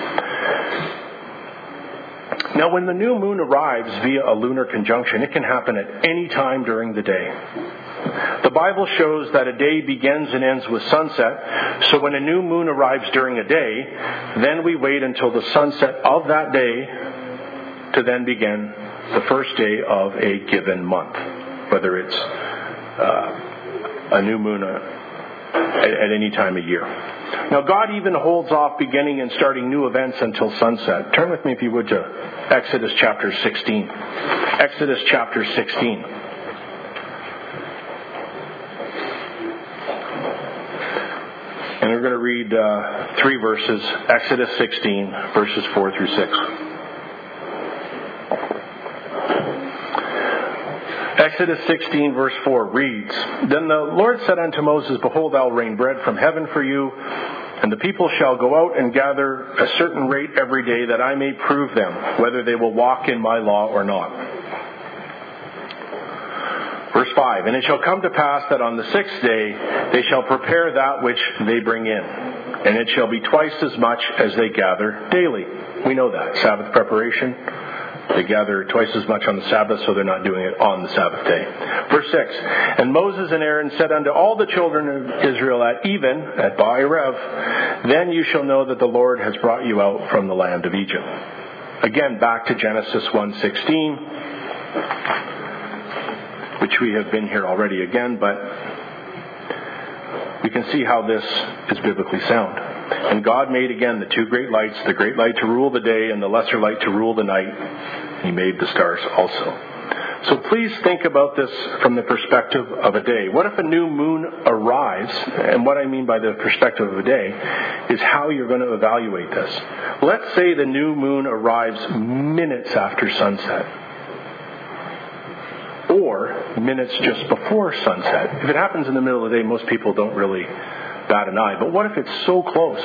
Now, when the new moon arrives via a lunar conjunction, it can happen at any time during the day. The Bible shows that a day begins and ends with sunset, so when a new moon arrives during a day, then we wait until the sunset of that day to then begin the first day of a given month, whether it's uh, a new moon uh, at, at any time of year. Now, God even holds off beginning and starting new events until sunset. Turn with me, if you would, to Exodus chapter sixteen. Exodus chapter sixteen. And we're going to read uh, three verses, Exodus sixteen, verses four through six. Exodus sixteen, verse four reads, Then the Lord said unto Moses, Behold, I will rain bread from heaven for you, and the people shall go out and gather a certain rate every day, that I may prove them, whether they will walk in my law or not. Verse five, And it shall come to pass that on the sixth day they shall prepare that which they bring in, and it shall be twice as much as they gather daily. We know that. Sabbath preparation. They gather twice as much on the Sabbath, so they're not doing it on the Sabbath day. Verse six, And Moses and Aaron said unto all the children of Israel at even, at Baarev, Then you shall know that the Lord has brought you out from the land of Egypt. Again, back to Genesis one sixteen. Which we have been here already again, but we can see how this is biblically sound. And God made again the two great lights, the great light to rule the day and the lesser light to rule the night. He made the stars also. So please think about this from the perspective of a day. What if a new moon arrives? And what I mean by the perspective of a day is how you're going to evaluate this. Let's say the new moon arrives minutes after sunset. Or minutes just before sunset. If it happens in the middle of the day, most people don't really bat an eye. But what if it's so close?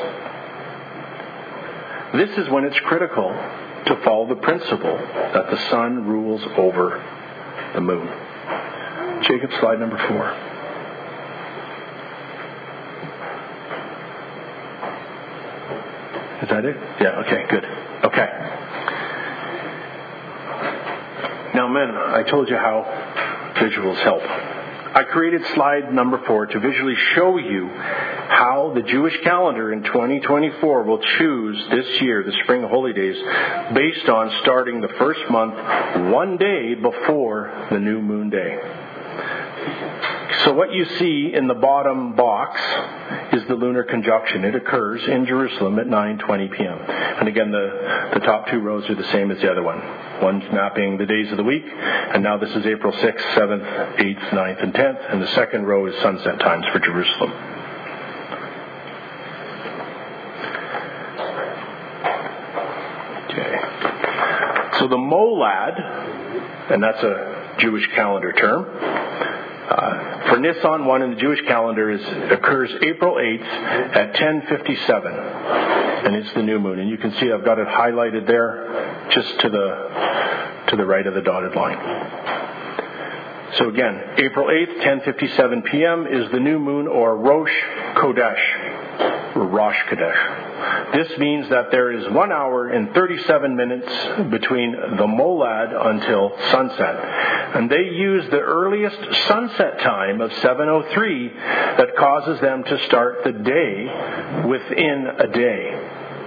This is when it's critical to follow the principle that the sun rules over the moon. Jacob, slide number four. Is that it? Yeah, okay, good. Okay. Now, men, I told you how visuals help. I created slide number four to visually show you how the Jewish calendar in twenty twenty-four will choose this year, the spring holy days, based on starting the first month one day before the new moon day. So what you see in the bottom box is the lunar conjunction. It occurs in Jerusalem at nine twenty p.m. And again, the, the top two rows are the same as the other one. One's mapping the days of the week, and now this is April sixth, seventh, eighth, ninth, and tenth, and the second row is sunset times for Jerusalem. Okay. So the Molad, and that's a Jewish calendar term, Uh, for Nisan one in the Jewish calendar is occurs April eighth at ten fifty-seven, and it's the new moon. And you can see I've got it highlighted there, just to the to the right of the dotted line. So again, April eighth, ten fifty-seven p.m. is the new moon, or Rosh Chodesh, or Rosh Chodesh. This means that there is one hour and thirty-seven minutes between the Molad until sunset. And they use the earliest sunset time of seven oh three that causes them to start the day within a day.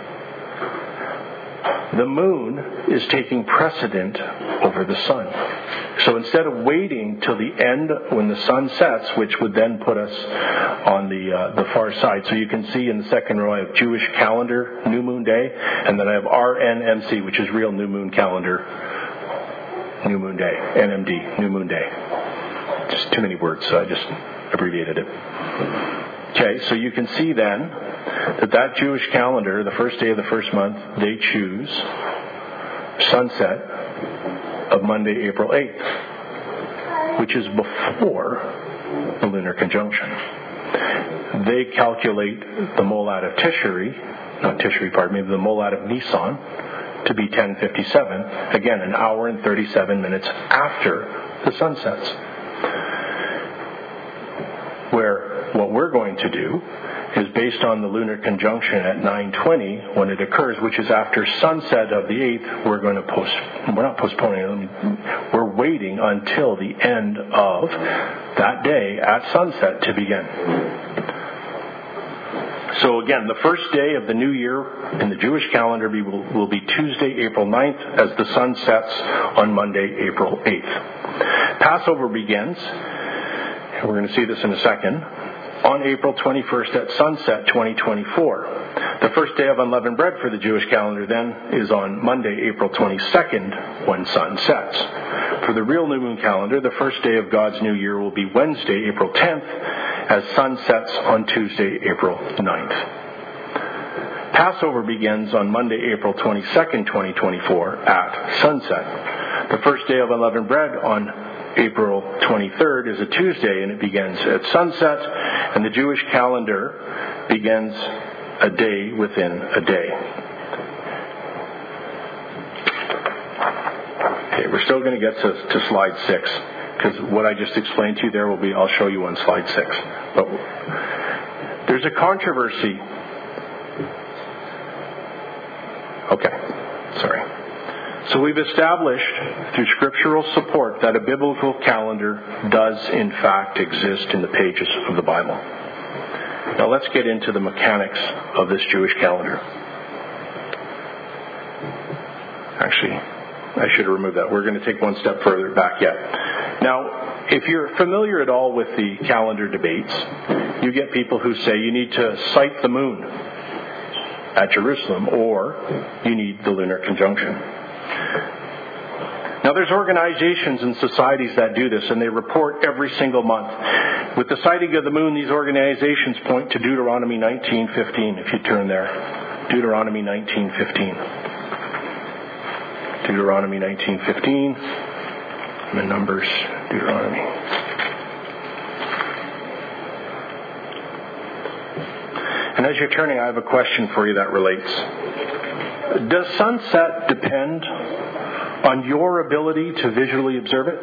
The moon is taking precedent over the sun. So instead of waiting till the end when the sun sets, which would then put us on the uh, the far side. So you can see in the second row I have Jewish calendar, new moon day, and then I have R N M C, which is real new moon calendar, new moon day, N M D, new moon day. Just too many words, so I just abbreviated it. Okay, so you can see then that that Jewish calendar, the first day of the first month, they choose sunset of Monday, April eighth, which is before the lunar conjunction. They calculate the Molad of Tishri, not Tishri, pardon me, the Molad of Nisan to be ten fifty-seven, again, an hour and thirty-seven minutes after the sun sets. Where what we're going to do is based on the lunar conjunction at nine twenty when it occurs, which is after sunset of the eighth, we're going to post, we're not postponing it, we're waiting until the end of that day at sunset to begin. So again, the first day of the new year in the Jewish calendar will, will be Tuesday, April ninth, as the sun sets on Monday, April eighth. Passover begins, and we're going to see this in a second, on April twenty-first at sunset twenty twenty-four. The first day of unleavened bread for the Jewish calendar then is on Monday, April twenty-second, when sun sets. For the real new moon calendar, the first day of God's new year will be Wednesday, April tenth, as sun sets on Tuesday, April ninth. Passover begins on Monday, April twenty-second, twenty twenty-four at sunset. The first day of unleavened bread on April twenty-third is a Tuesday, and it begins at sunset, and the Jewish calendar begins a day within a day. Okay, we're still going to get to, to slide six, because what I just explained to you there will be, I'll show you on slide six. But there's a controversy. Okay, sorry. So we've established through scriptural support that a biblical calendar does in fact exist in the pages of the Bible. Now let's get into the mechanics of this Jewish calendar. Actually, I should have removed that. We're going to take one step further back yet. Now, if you're familiar at all with the calendar debates, you get people who say you need to cite the moon. at Jerusalem, or you need the lunar conjunction. Now, there's organizations and societies that do this, and they report every single month. With the sighting of the moon, these organizations point to Deuteronomy nineteen fifteen, if you turn there. Deuteronomy nineteen fifteen. Deuteronomy nineteen fifteen. The Numbers, Deuteronomy. And as you're turning, I have a question for you that relates. Does sunset depend on your ability to visually observe it?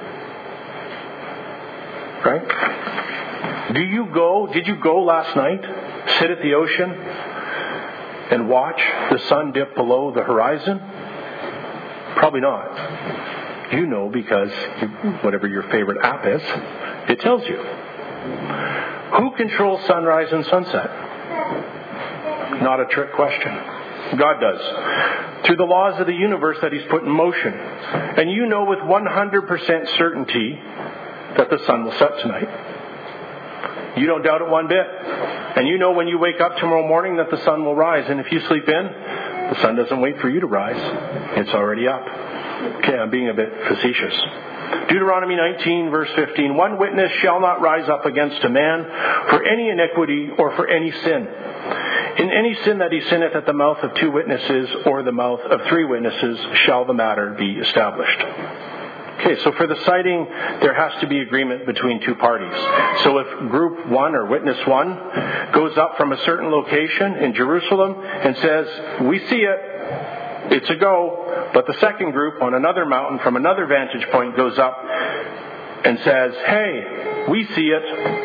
Right? Do you go, did you go last night, sit at the ocean, and watch the sun dip below the horizon? Probably not. You know, because whatever your favorite app is, it tells you. Who controls sunrise and sunset? Not a trick question. God does. Through the laws of the universe that He's put in motion. And you know with one hundred percent certainty that the sun will set tonight. You don't doubt it one bit. And you know when you wake up tomorrow morning that the sun will rise. And if you sleep in, the sun doesn't wait for you to rise. It's already up. Okay, I'm being a bit facetious. Deuteronomy nineteen, verse fifteen. One witness shall not rise up against a man for any iniquity or for any sin. In any sin that he sinneth at the mouth of two witnesses or the mouth of three witnesses shall the matter be established. Okay, so for the sighting, there has to be agreement between two parties. So if group one or witness one goes up from a certain location in Jerusalem and says, we see it, it's a go, but the second group on another mountain from another vantage point goes up and says, hey, we see it,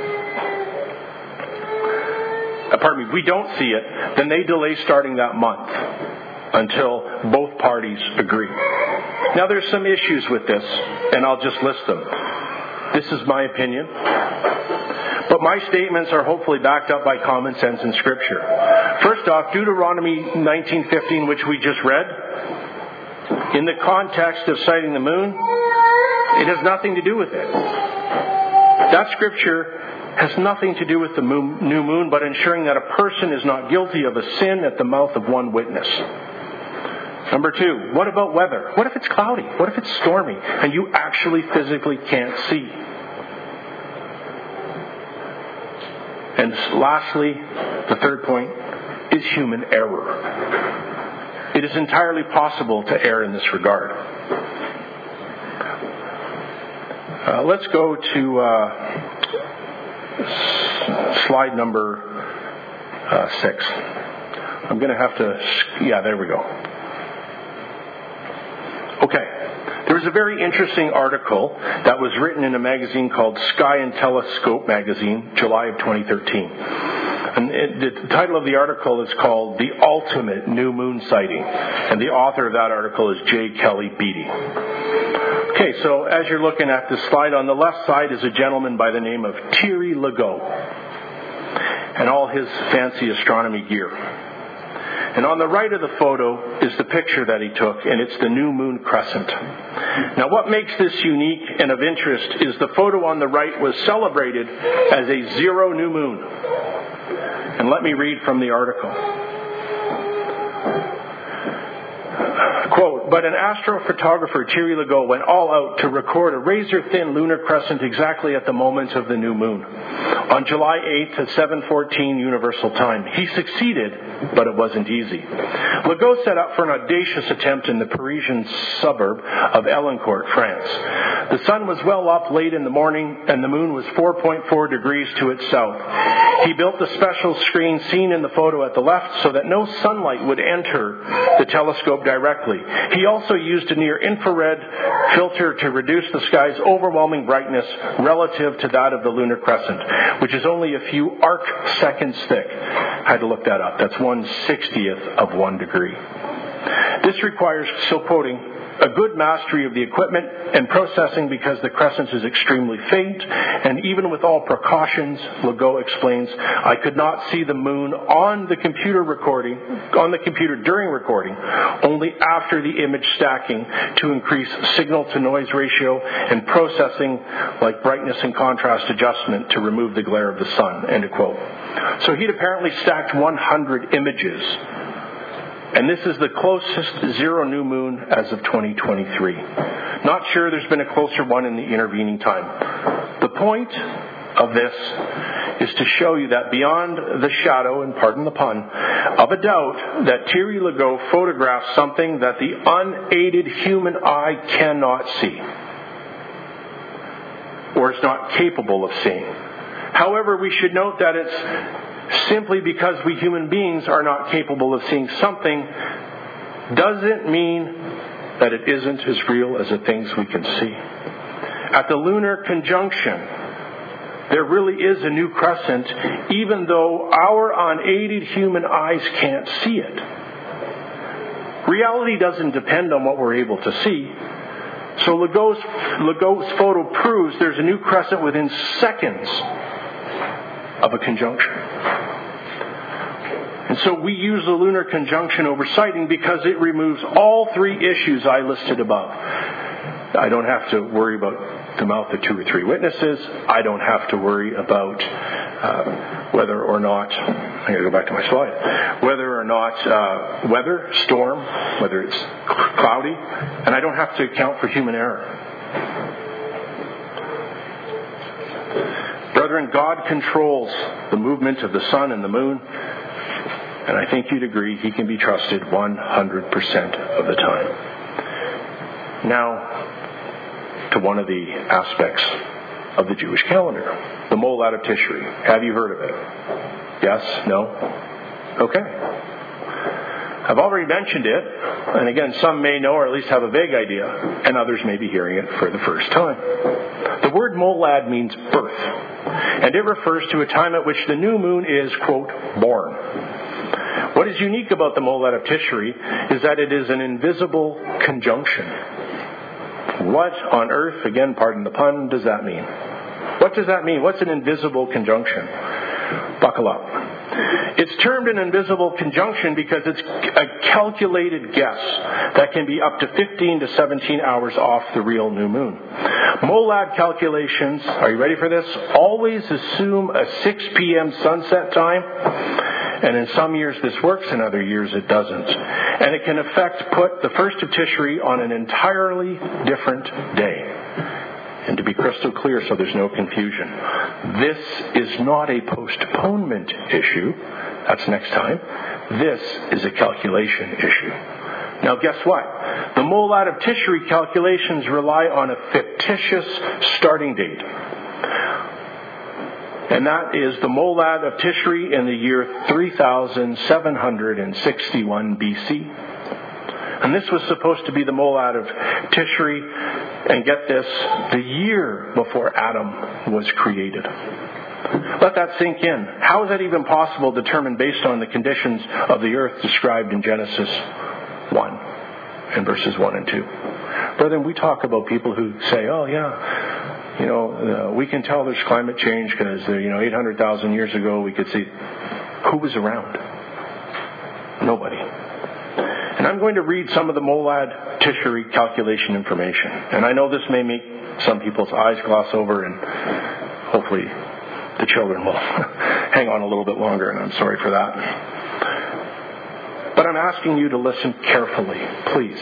uh, pardon me, we don't see it, then they delay starting that month until both parties agree. Now there's some issues with this, and I'll just list them. This is my opinion. But my statements are hopefully backed up by common sense and Scripture. First off, Deuteronomy nineteen fifteen, which we just read, in the context of sighting the moon, it has nothing to do with it. That Scripture has nothing to do with the moon, new moon, but ensuring that a person is not guilty of a sin at the mouth of one witness. Number two, what about weather? What if it's cloudy? What if it's stormy and you actually physically can't see? And lastly, the third point is human error. It is entirely possible to err in this regard. Uh, let's go to uh, s- slide number uh, six. I'm going to have to, yeah, there we go. Okay. There was a very interesting article that was written in a magazine called Sky and Telescope magazine, July of twenty thirteen. And it, the title of the article is called The Ultimate New Moon Sighting. And the author of that article is J. Kelly Beatty. Okay, so as you're looking at this slide, on the left side is a gentleman by the name of Thierry Legault and all his fancy astronomy gear. And on the right of the photo is the picture that he took, and it's the new moon crescent. Now, what makes this unique and of interest is the photo on the right was celebrated as a zero new moon. And let me read from the article. Quote, but an astrophotographer, Thierry Legault, went all out to record a razor-thin lunar crescent exactly at the moment of the new moon, on July eighth at seven fourteen Universal Time. He succeeded, but it wasn't easy. Legault set up for an audacious attempt in the Parisian suburb of Elincourt, France. The sun was well up late in the morning, and the moon was four point four degrees to its south. He built the special screen seen in the photo at the left so that no sunlight would enter the telescope directly. He also used a near-infrared filter to reduce the sky's overwhelming brightness relative to that of the lunar crescent, which is only a few arc seconds thick. I had to look that up. That's one sixtieth of one degree. This requires, still quoting, a good mastery of the equipment and processing because the crescent is extremely faint, and even with all precautions, Legault explains, I could not see the moon on the computer recording, on the computer during recording, only after the image stacking to increase signal-to-noise ratio and processing like brightness and contrast adjustment to remove the glare of the sun, end of quote. So he'd apparently stacked one hundred images. And this is the closest zero new moon as of twenty twenty-three. Not sure there's been a closer one in the intervening time. The point of this is to show you that beyond the shadow, and pardon the pun, of a doubt that Thierry Legault photographed something that the unaided human eye cannot see, or is not capable of seeing. However, we should note that it's simply because we human beings are not capable of seeing something doesn't mean that it isn't as real as the things we can see. At the lunar conjunction, there really is a new crescent, even though our unaided human eyes can't see it. Reality doesn't depend on what we're able to see. So Legault's, Legault's photo proves there's a new crescent within seconds of a conjunction. And so we use the lunar conjunction over sighting because it removes all three issues I listed above. I don't have to worry about the mouth of two or three witnesses. I don't have to worry about uh, whether or not, I'm going to go back to my slide, whether or not uh, weather, storm, whether it's cloudy, and I don't have to account for human error. Brethren, God controls the movement of the sun and the moon, and I think you'd agree He can be trusted one hundred percent of the time. Now, to one of the aspects of the Jewish calendar, the Molad of Tishri. Have you heard of it? Yes? No? Okay. I've already mentioned it, and again, some may know or at least have a vague idea, and others may be hearing it for the first time. The word Molad means birth, and it refers to a time at which the new moon is, quote, born. What is unique about the Molad of Tishri is that it is an invisible conjunction. What on earth, again, pardon the pun, does that mean? What does that mean? What's an invisible conjunction? Buckle up. It's termed an invisible conjunction because it's a calculated guess that can be up to fifteen to seventeen hours off the real new moon. Molad calculations, are you ready for this? Always assume a six p.m. sunset time. And in some years this works, in other years it doesn't. And it can affect put the first of Tishri on an entirely different day. And to be crystal clear so there's no confusion, this is not a postponement issue. That's next time. This is a calculation issue. Now guess what? The Molad of Tishri calculations rely on a fictitious starting date. And that is the Molad of Tishri in the year three thousand seven hundred sixty-one B C. And this was supposed to be the Molad of Tishri, and get this, the year before Adam was created. Let that sink in. How is that even possible, determined based on the conditions of the earth described in Genesis one, in verses one and two? Brethren, we talk about people who say, oh yeah, you know, uh, we can tell there's climate change because, uh, you know, eight hundred thousand years ago we could see. Who was around? Nobody. And I'm going to read some of the Molad Tishri calculation information. And I know this may make some people's eyes gloss over, and hopefully the children will hang on a little bit longer, and I'm sorry for that. But I'm asking you to listen carefully, please.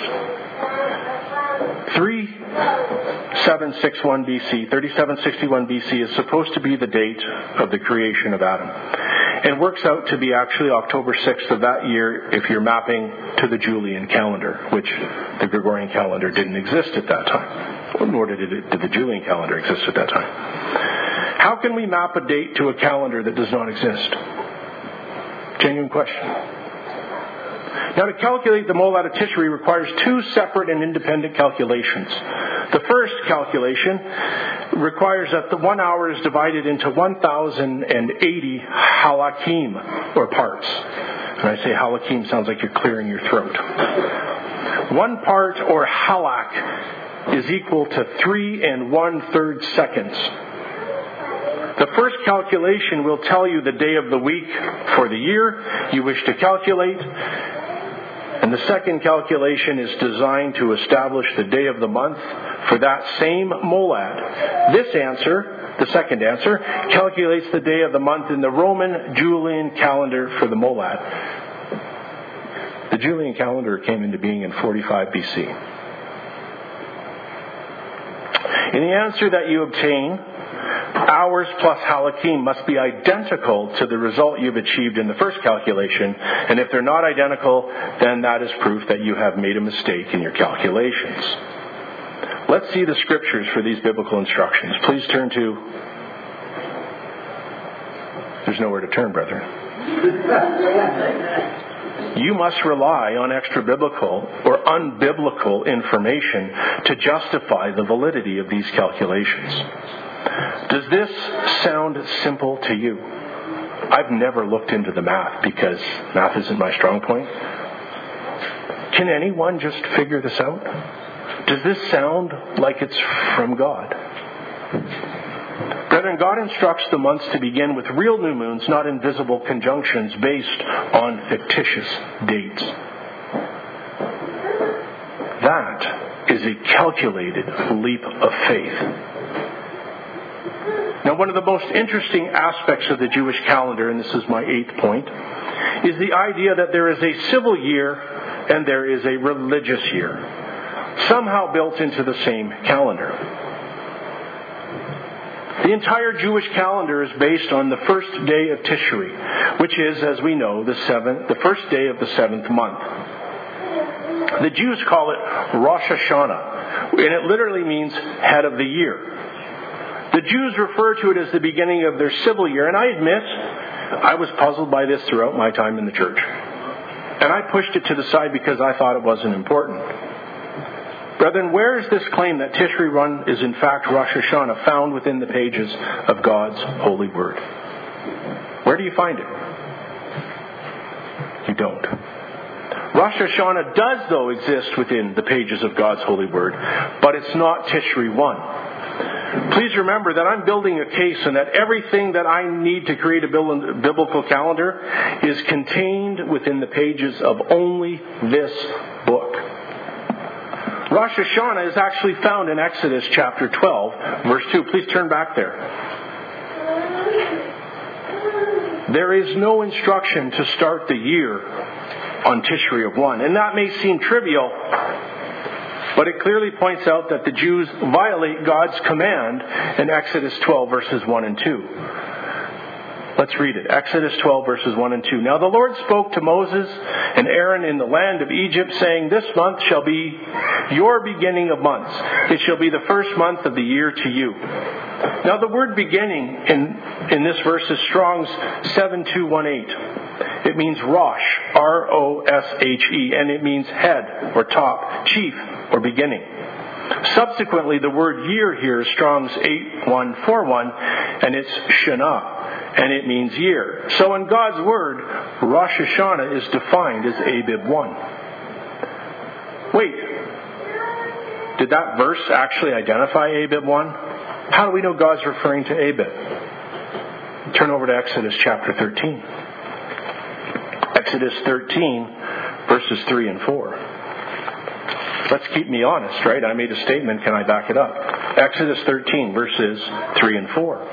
thirty-seven sixty-one B C, thirty-seven sixty-one B C is supposed to be the date of the creation of Adam. It works out to be actually October sixth of that year if you're mapping to the Julian calendar, which the Gregorian calendar didn't exist at that time. Nor did, it, did the Julian calendar exist at that time. How can we map a date to a calendar that does not exist? Genuine question. Now, to calculate the Molad of Tishri requires two separate and independent calculations. The first calculation requires that the one hour is divided into one thousand eighty halakim, or parts. When I say halakim, sounds like you're clearing your throat. One part, or halak, is equal to three and one-third seconds. The first calculation will tell you the day of the week for the year you wish to calculate, and the second calculation is designed to establish the day of the month for that same molad. This answer, the second answer, calculates the day of the month in the Roman Julian calendar for the molad. The Julian calendar came into being in forty-five B C. In the answer that you obtain, hours plus halakim must be identical to the result you've achieved in the first calculation, and if they're not identical, then that is proof that you have made a mistake in your calculations. Let's see the scriptures for these biblical instructions. Please turn to... There's nowhere to turn, brethren. You must rely on extra-biblical or unbiblical information to justify the validity of these calculations. Does this sound simple to you? I've never looked into the math because math isn't my strong point. Can anyone just figure this out? Does this sound like it's from God? Brethren, God instructs the months to begin with real new moons, not invisible conjunctions based on fictitious dates. That is a calculated leap of faith. Now, one of the most interesting aspects of the Jewish calendar, and this is my eighth point, is the idea that there is a civil year and there is a religious year, somehow built into the same calendar. The entire Jewish calendar is based on the first day of Tishri, which is, as we know, the seventh, the first day of the seventh month. The Jews call it Rosh Hashanah, and it literally means head of the year. The Jews refer to it as the beginning of their civil year, and I admit I was puzzled by this throughout my time in the church. And I pushed it to the side because I thought it wasn't important. Brethren, where is this claim that Tishri Run is in fact Rosh Hashanah found within the pages of God's holy word? Where do you find it? You don't. Rosh Hashanah does, though, exist within the pages of God's holy word, but it's not Tishri One. Please remember that I'm building a case and that everything that I need to create a biblical calendar is contained within the pages of only this book. Rosh Hashanah is actually found in Exodus chapter twelve, verse two. Please turn back there. There is no instruction to start the year on Tishri of one. And that may seem trivial, but it clearly points out that the Jews violate God's command in Exodus twelve, verses one and two. Let's read it. Exodus twelve, verses one and two. Now the Lord spoke to Moses and Aaron in the land of Egypt, saying, This month shall be your beginning of months. It shall be the first month of the year to you. Now the word beginning in, in this verse is Strong's seven two one eight. It means Rosh, R O S H E, and it means head or top, chief or beginning. Subsequently, the word year here is Strong's eight one four one, and it's Shana, and it means year. So in God's word, Rosh Hashanah is defined as Abib one. Wait, did that verse actually identify Abib one? How do we know God's referring to Abib? Turn over to Exodus chapter thirteen. Exodus thirteen, verses three and four. Let's keep me honest, right? I made a statement. Can I back it up? Exodus thirteen, verses three and four.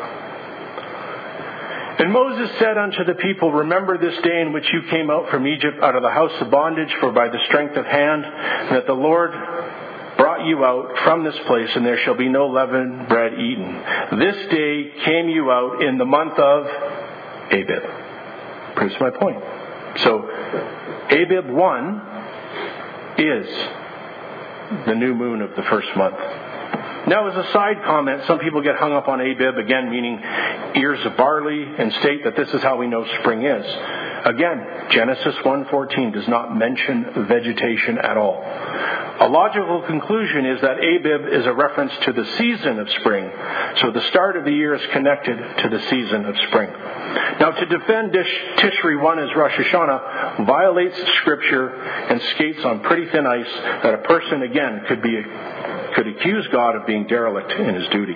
And Moses said unto the people, Remember this day in which you came out from Egypt out of the house of bondage, for by the strength of hand that the Lord brought you out from this place, and there shall be no leavened bread eaten. This day came you out in the month of Abib. Proves my point. So, Abib one is the new moon of the first month. Now, as a side comment, some people get hung up on Abib, again meaning ears of barley, and state that this is how we know spring is. Again, Genesis one fourteen does not mention vegetation at all. A logical conclusion is that Abib is a reference to the season of spring, so the start of the year is connected to the season of spring. Now, to defend Tishri one as Rosh Hashanah violates Scripture and skates on pretty thin ice that a person, again, could be could accuse God of being derelict in his duty.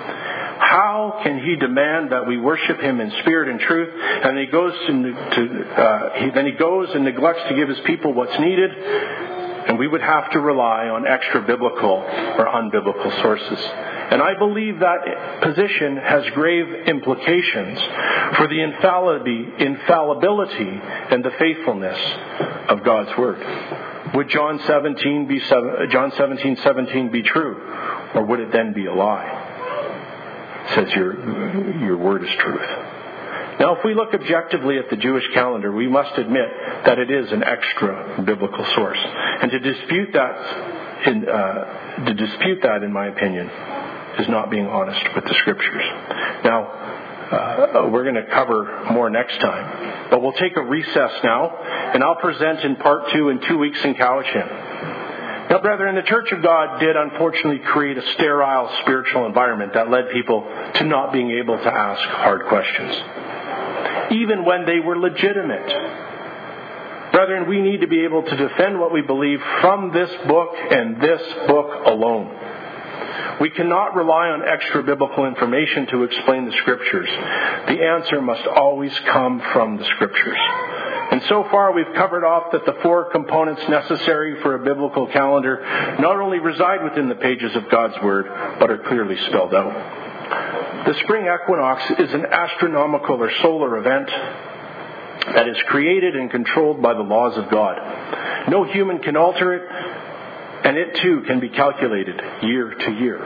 How can he demand that we worship him in spirit and truth, and he goes to, to uh, he, then he goes and neglects to give his people what's needed, and we would have to rely on extra biblical or unbiblical sources. And I believe that position has grave implications for the infallibility, infallibility and the faithfulness of God's word. Would John seventeen be John seventeen seventeen be true, or would it then be a lie? It says your your word is truth. Now, if we look objectively at the Jewish calendar, we must admit that it is an extra biblical source, and to dispute that, in, uh, to dispute that, in my opinion, is not being honest with the Scriptures. Now, uh, we're going to cover more next time, but we'll take a recess now, and I'll present in part two in two weeks in Cowichan. Now, brethren, the Church of God did unfortunately create a sterile spiritual environment that led people to not being able to ask hard questions, even when they were legitimate. Brethren, we need to be able to defend what we believe from this book and this book alone. We cannot rely on extra biblical information to explain the Scriptures. The answer must always come from the Scriptures. And so far we've covered off that the four components necessary for a biblical calendar not only reside within the pages of God's Word, but are clearly spelled out. The spring equinox is an astronomical or solar event that is created and controlled by the laws of God. No human can alter it, and it too can be calculated year to year.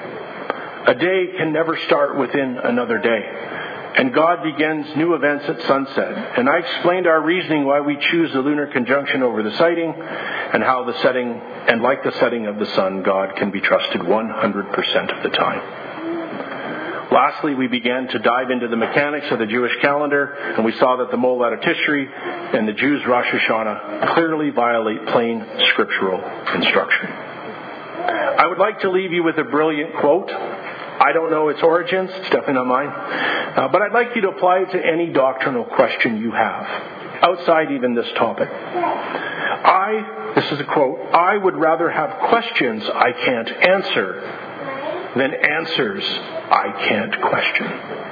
A day can never start within another day, and God begins new events at sunset. And I explained our reasoning why we choose the lunar conjunction over the sighting, and how the setting, and like the setting of the sun, God can be trusted one hundred percent of the time. Lastly, we began to dive into the mechanics of the Jewish calendar, and we saw that the Molad of Tishri and the Jews' Rosh Hashanah clearly violate plain scriptural instruction. I would like to leave you with a brilliant quote. I don't know its origins, it's definitely not mine, uh, but I'd like you to apply it to any doctrinal question you have, outside even this topic. I, this is a quote, I would rather have questions I can't answer than answers I can't question.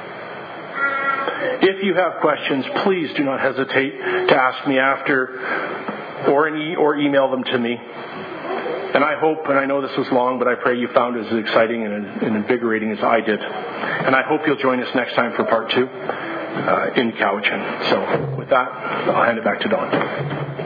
If you have questions, please do not hesitate to ask me after or, e- or email them to me. And I hope, and I know this was long, but I pray you found it as exciting and, and invigorating as I did. And I hope you'll join us next time for part two uh, in Cowichan. So with that, I'll hand it back to Don.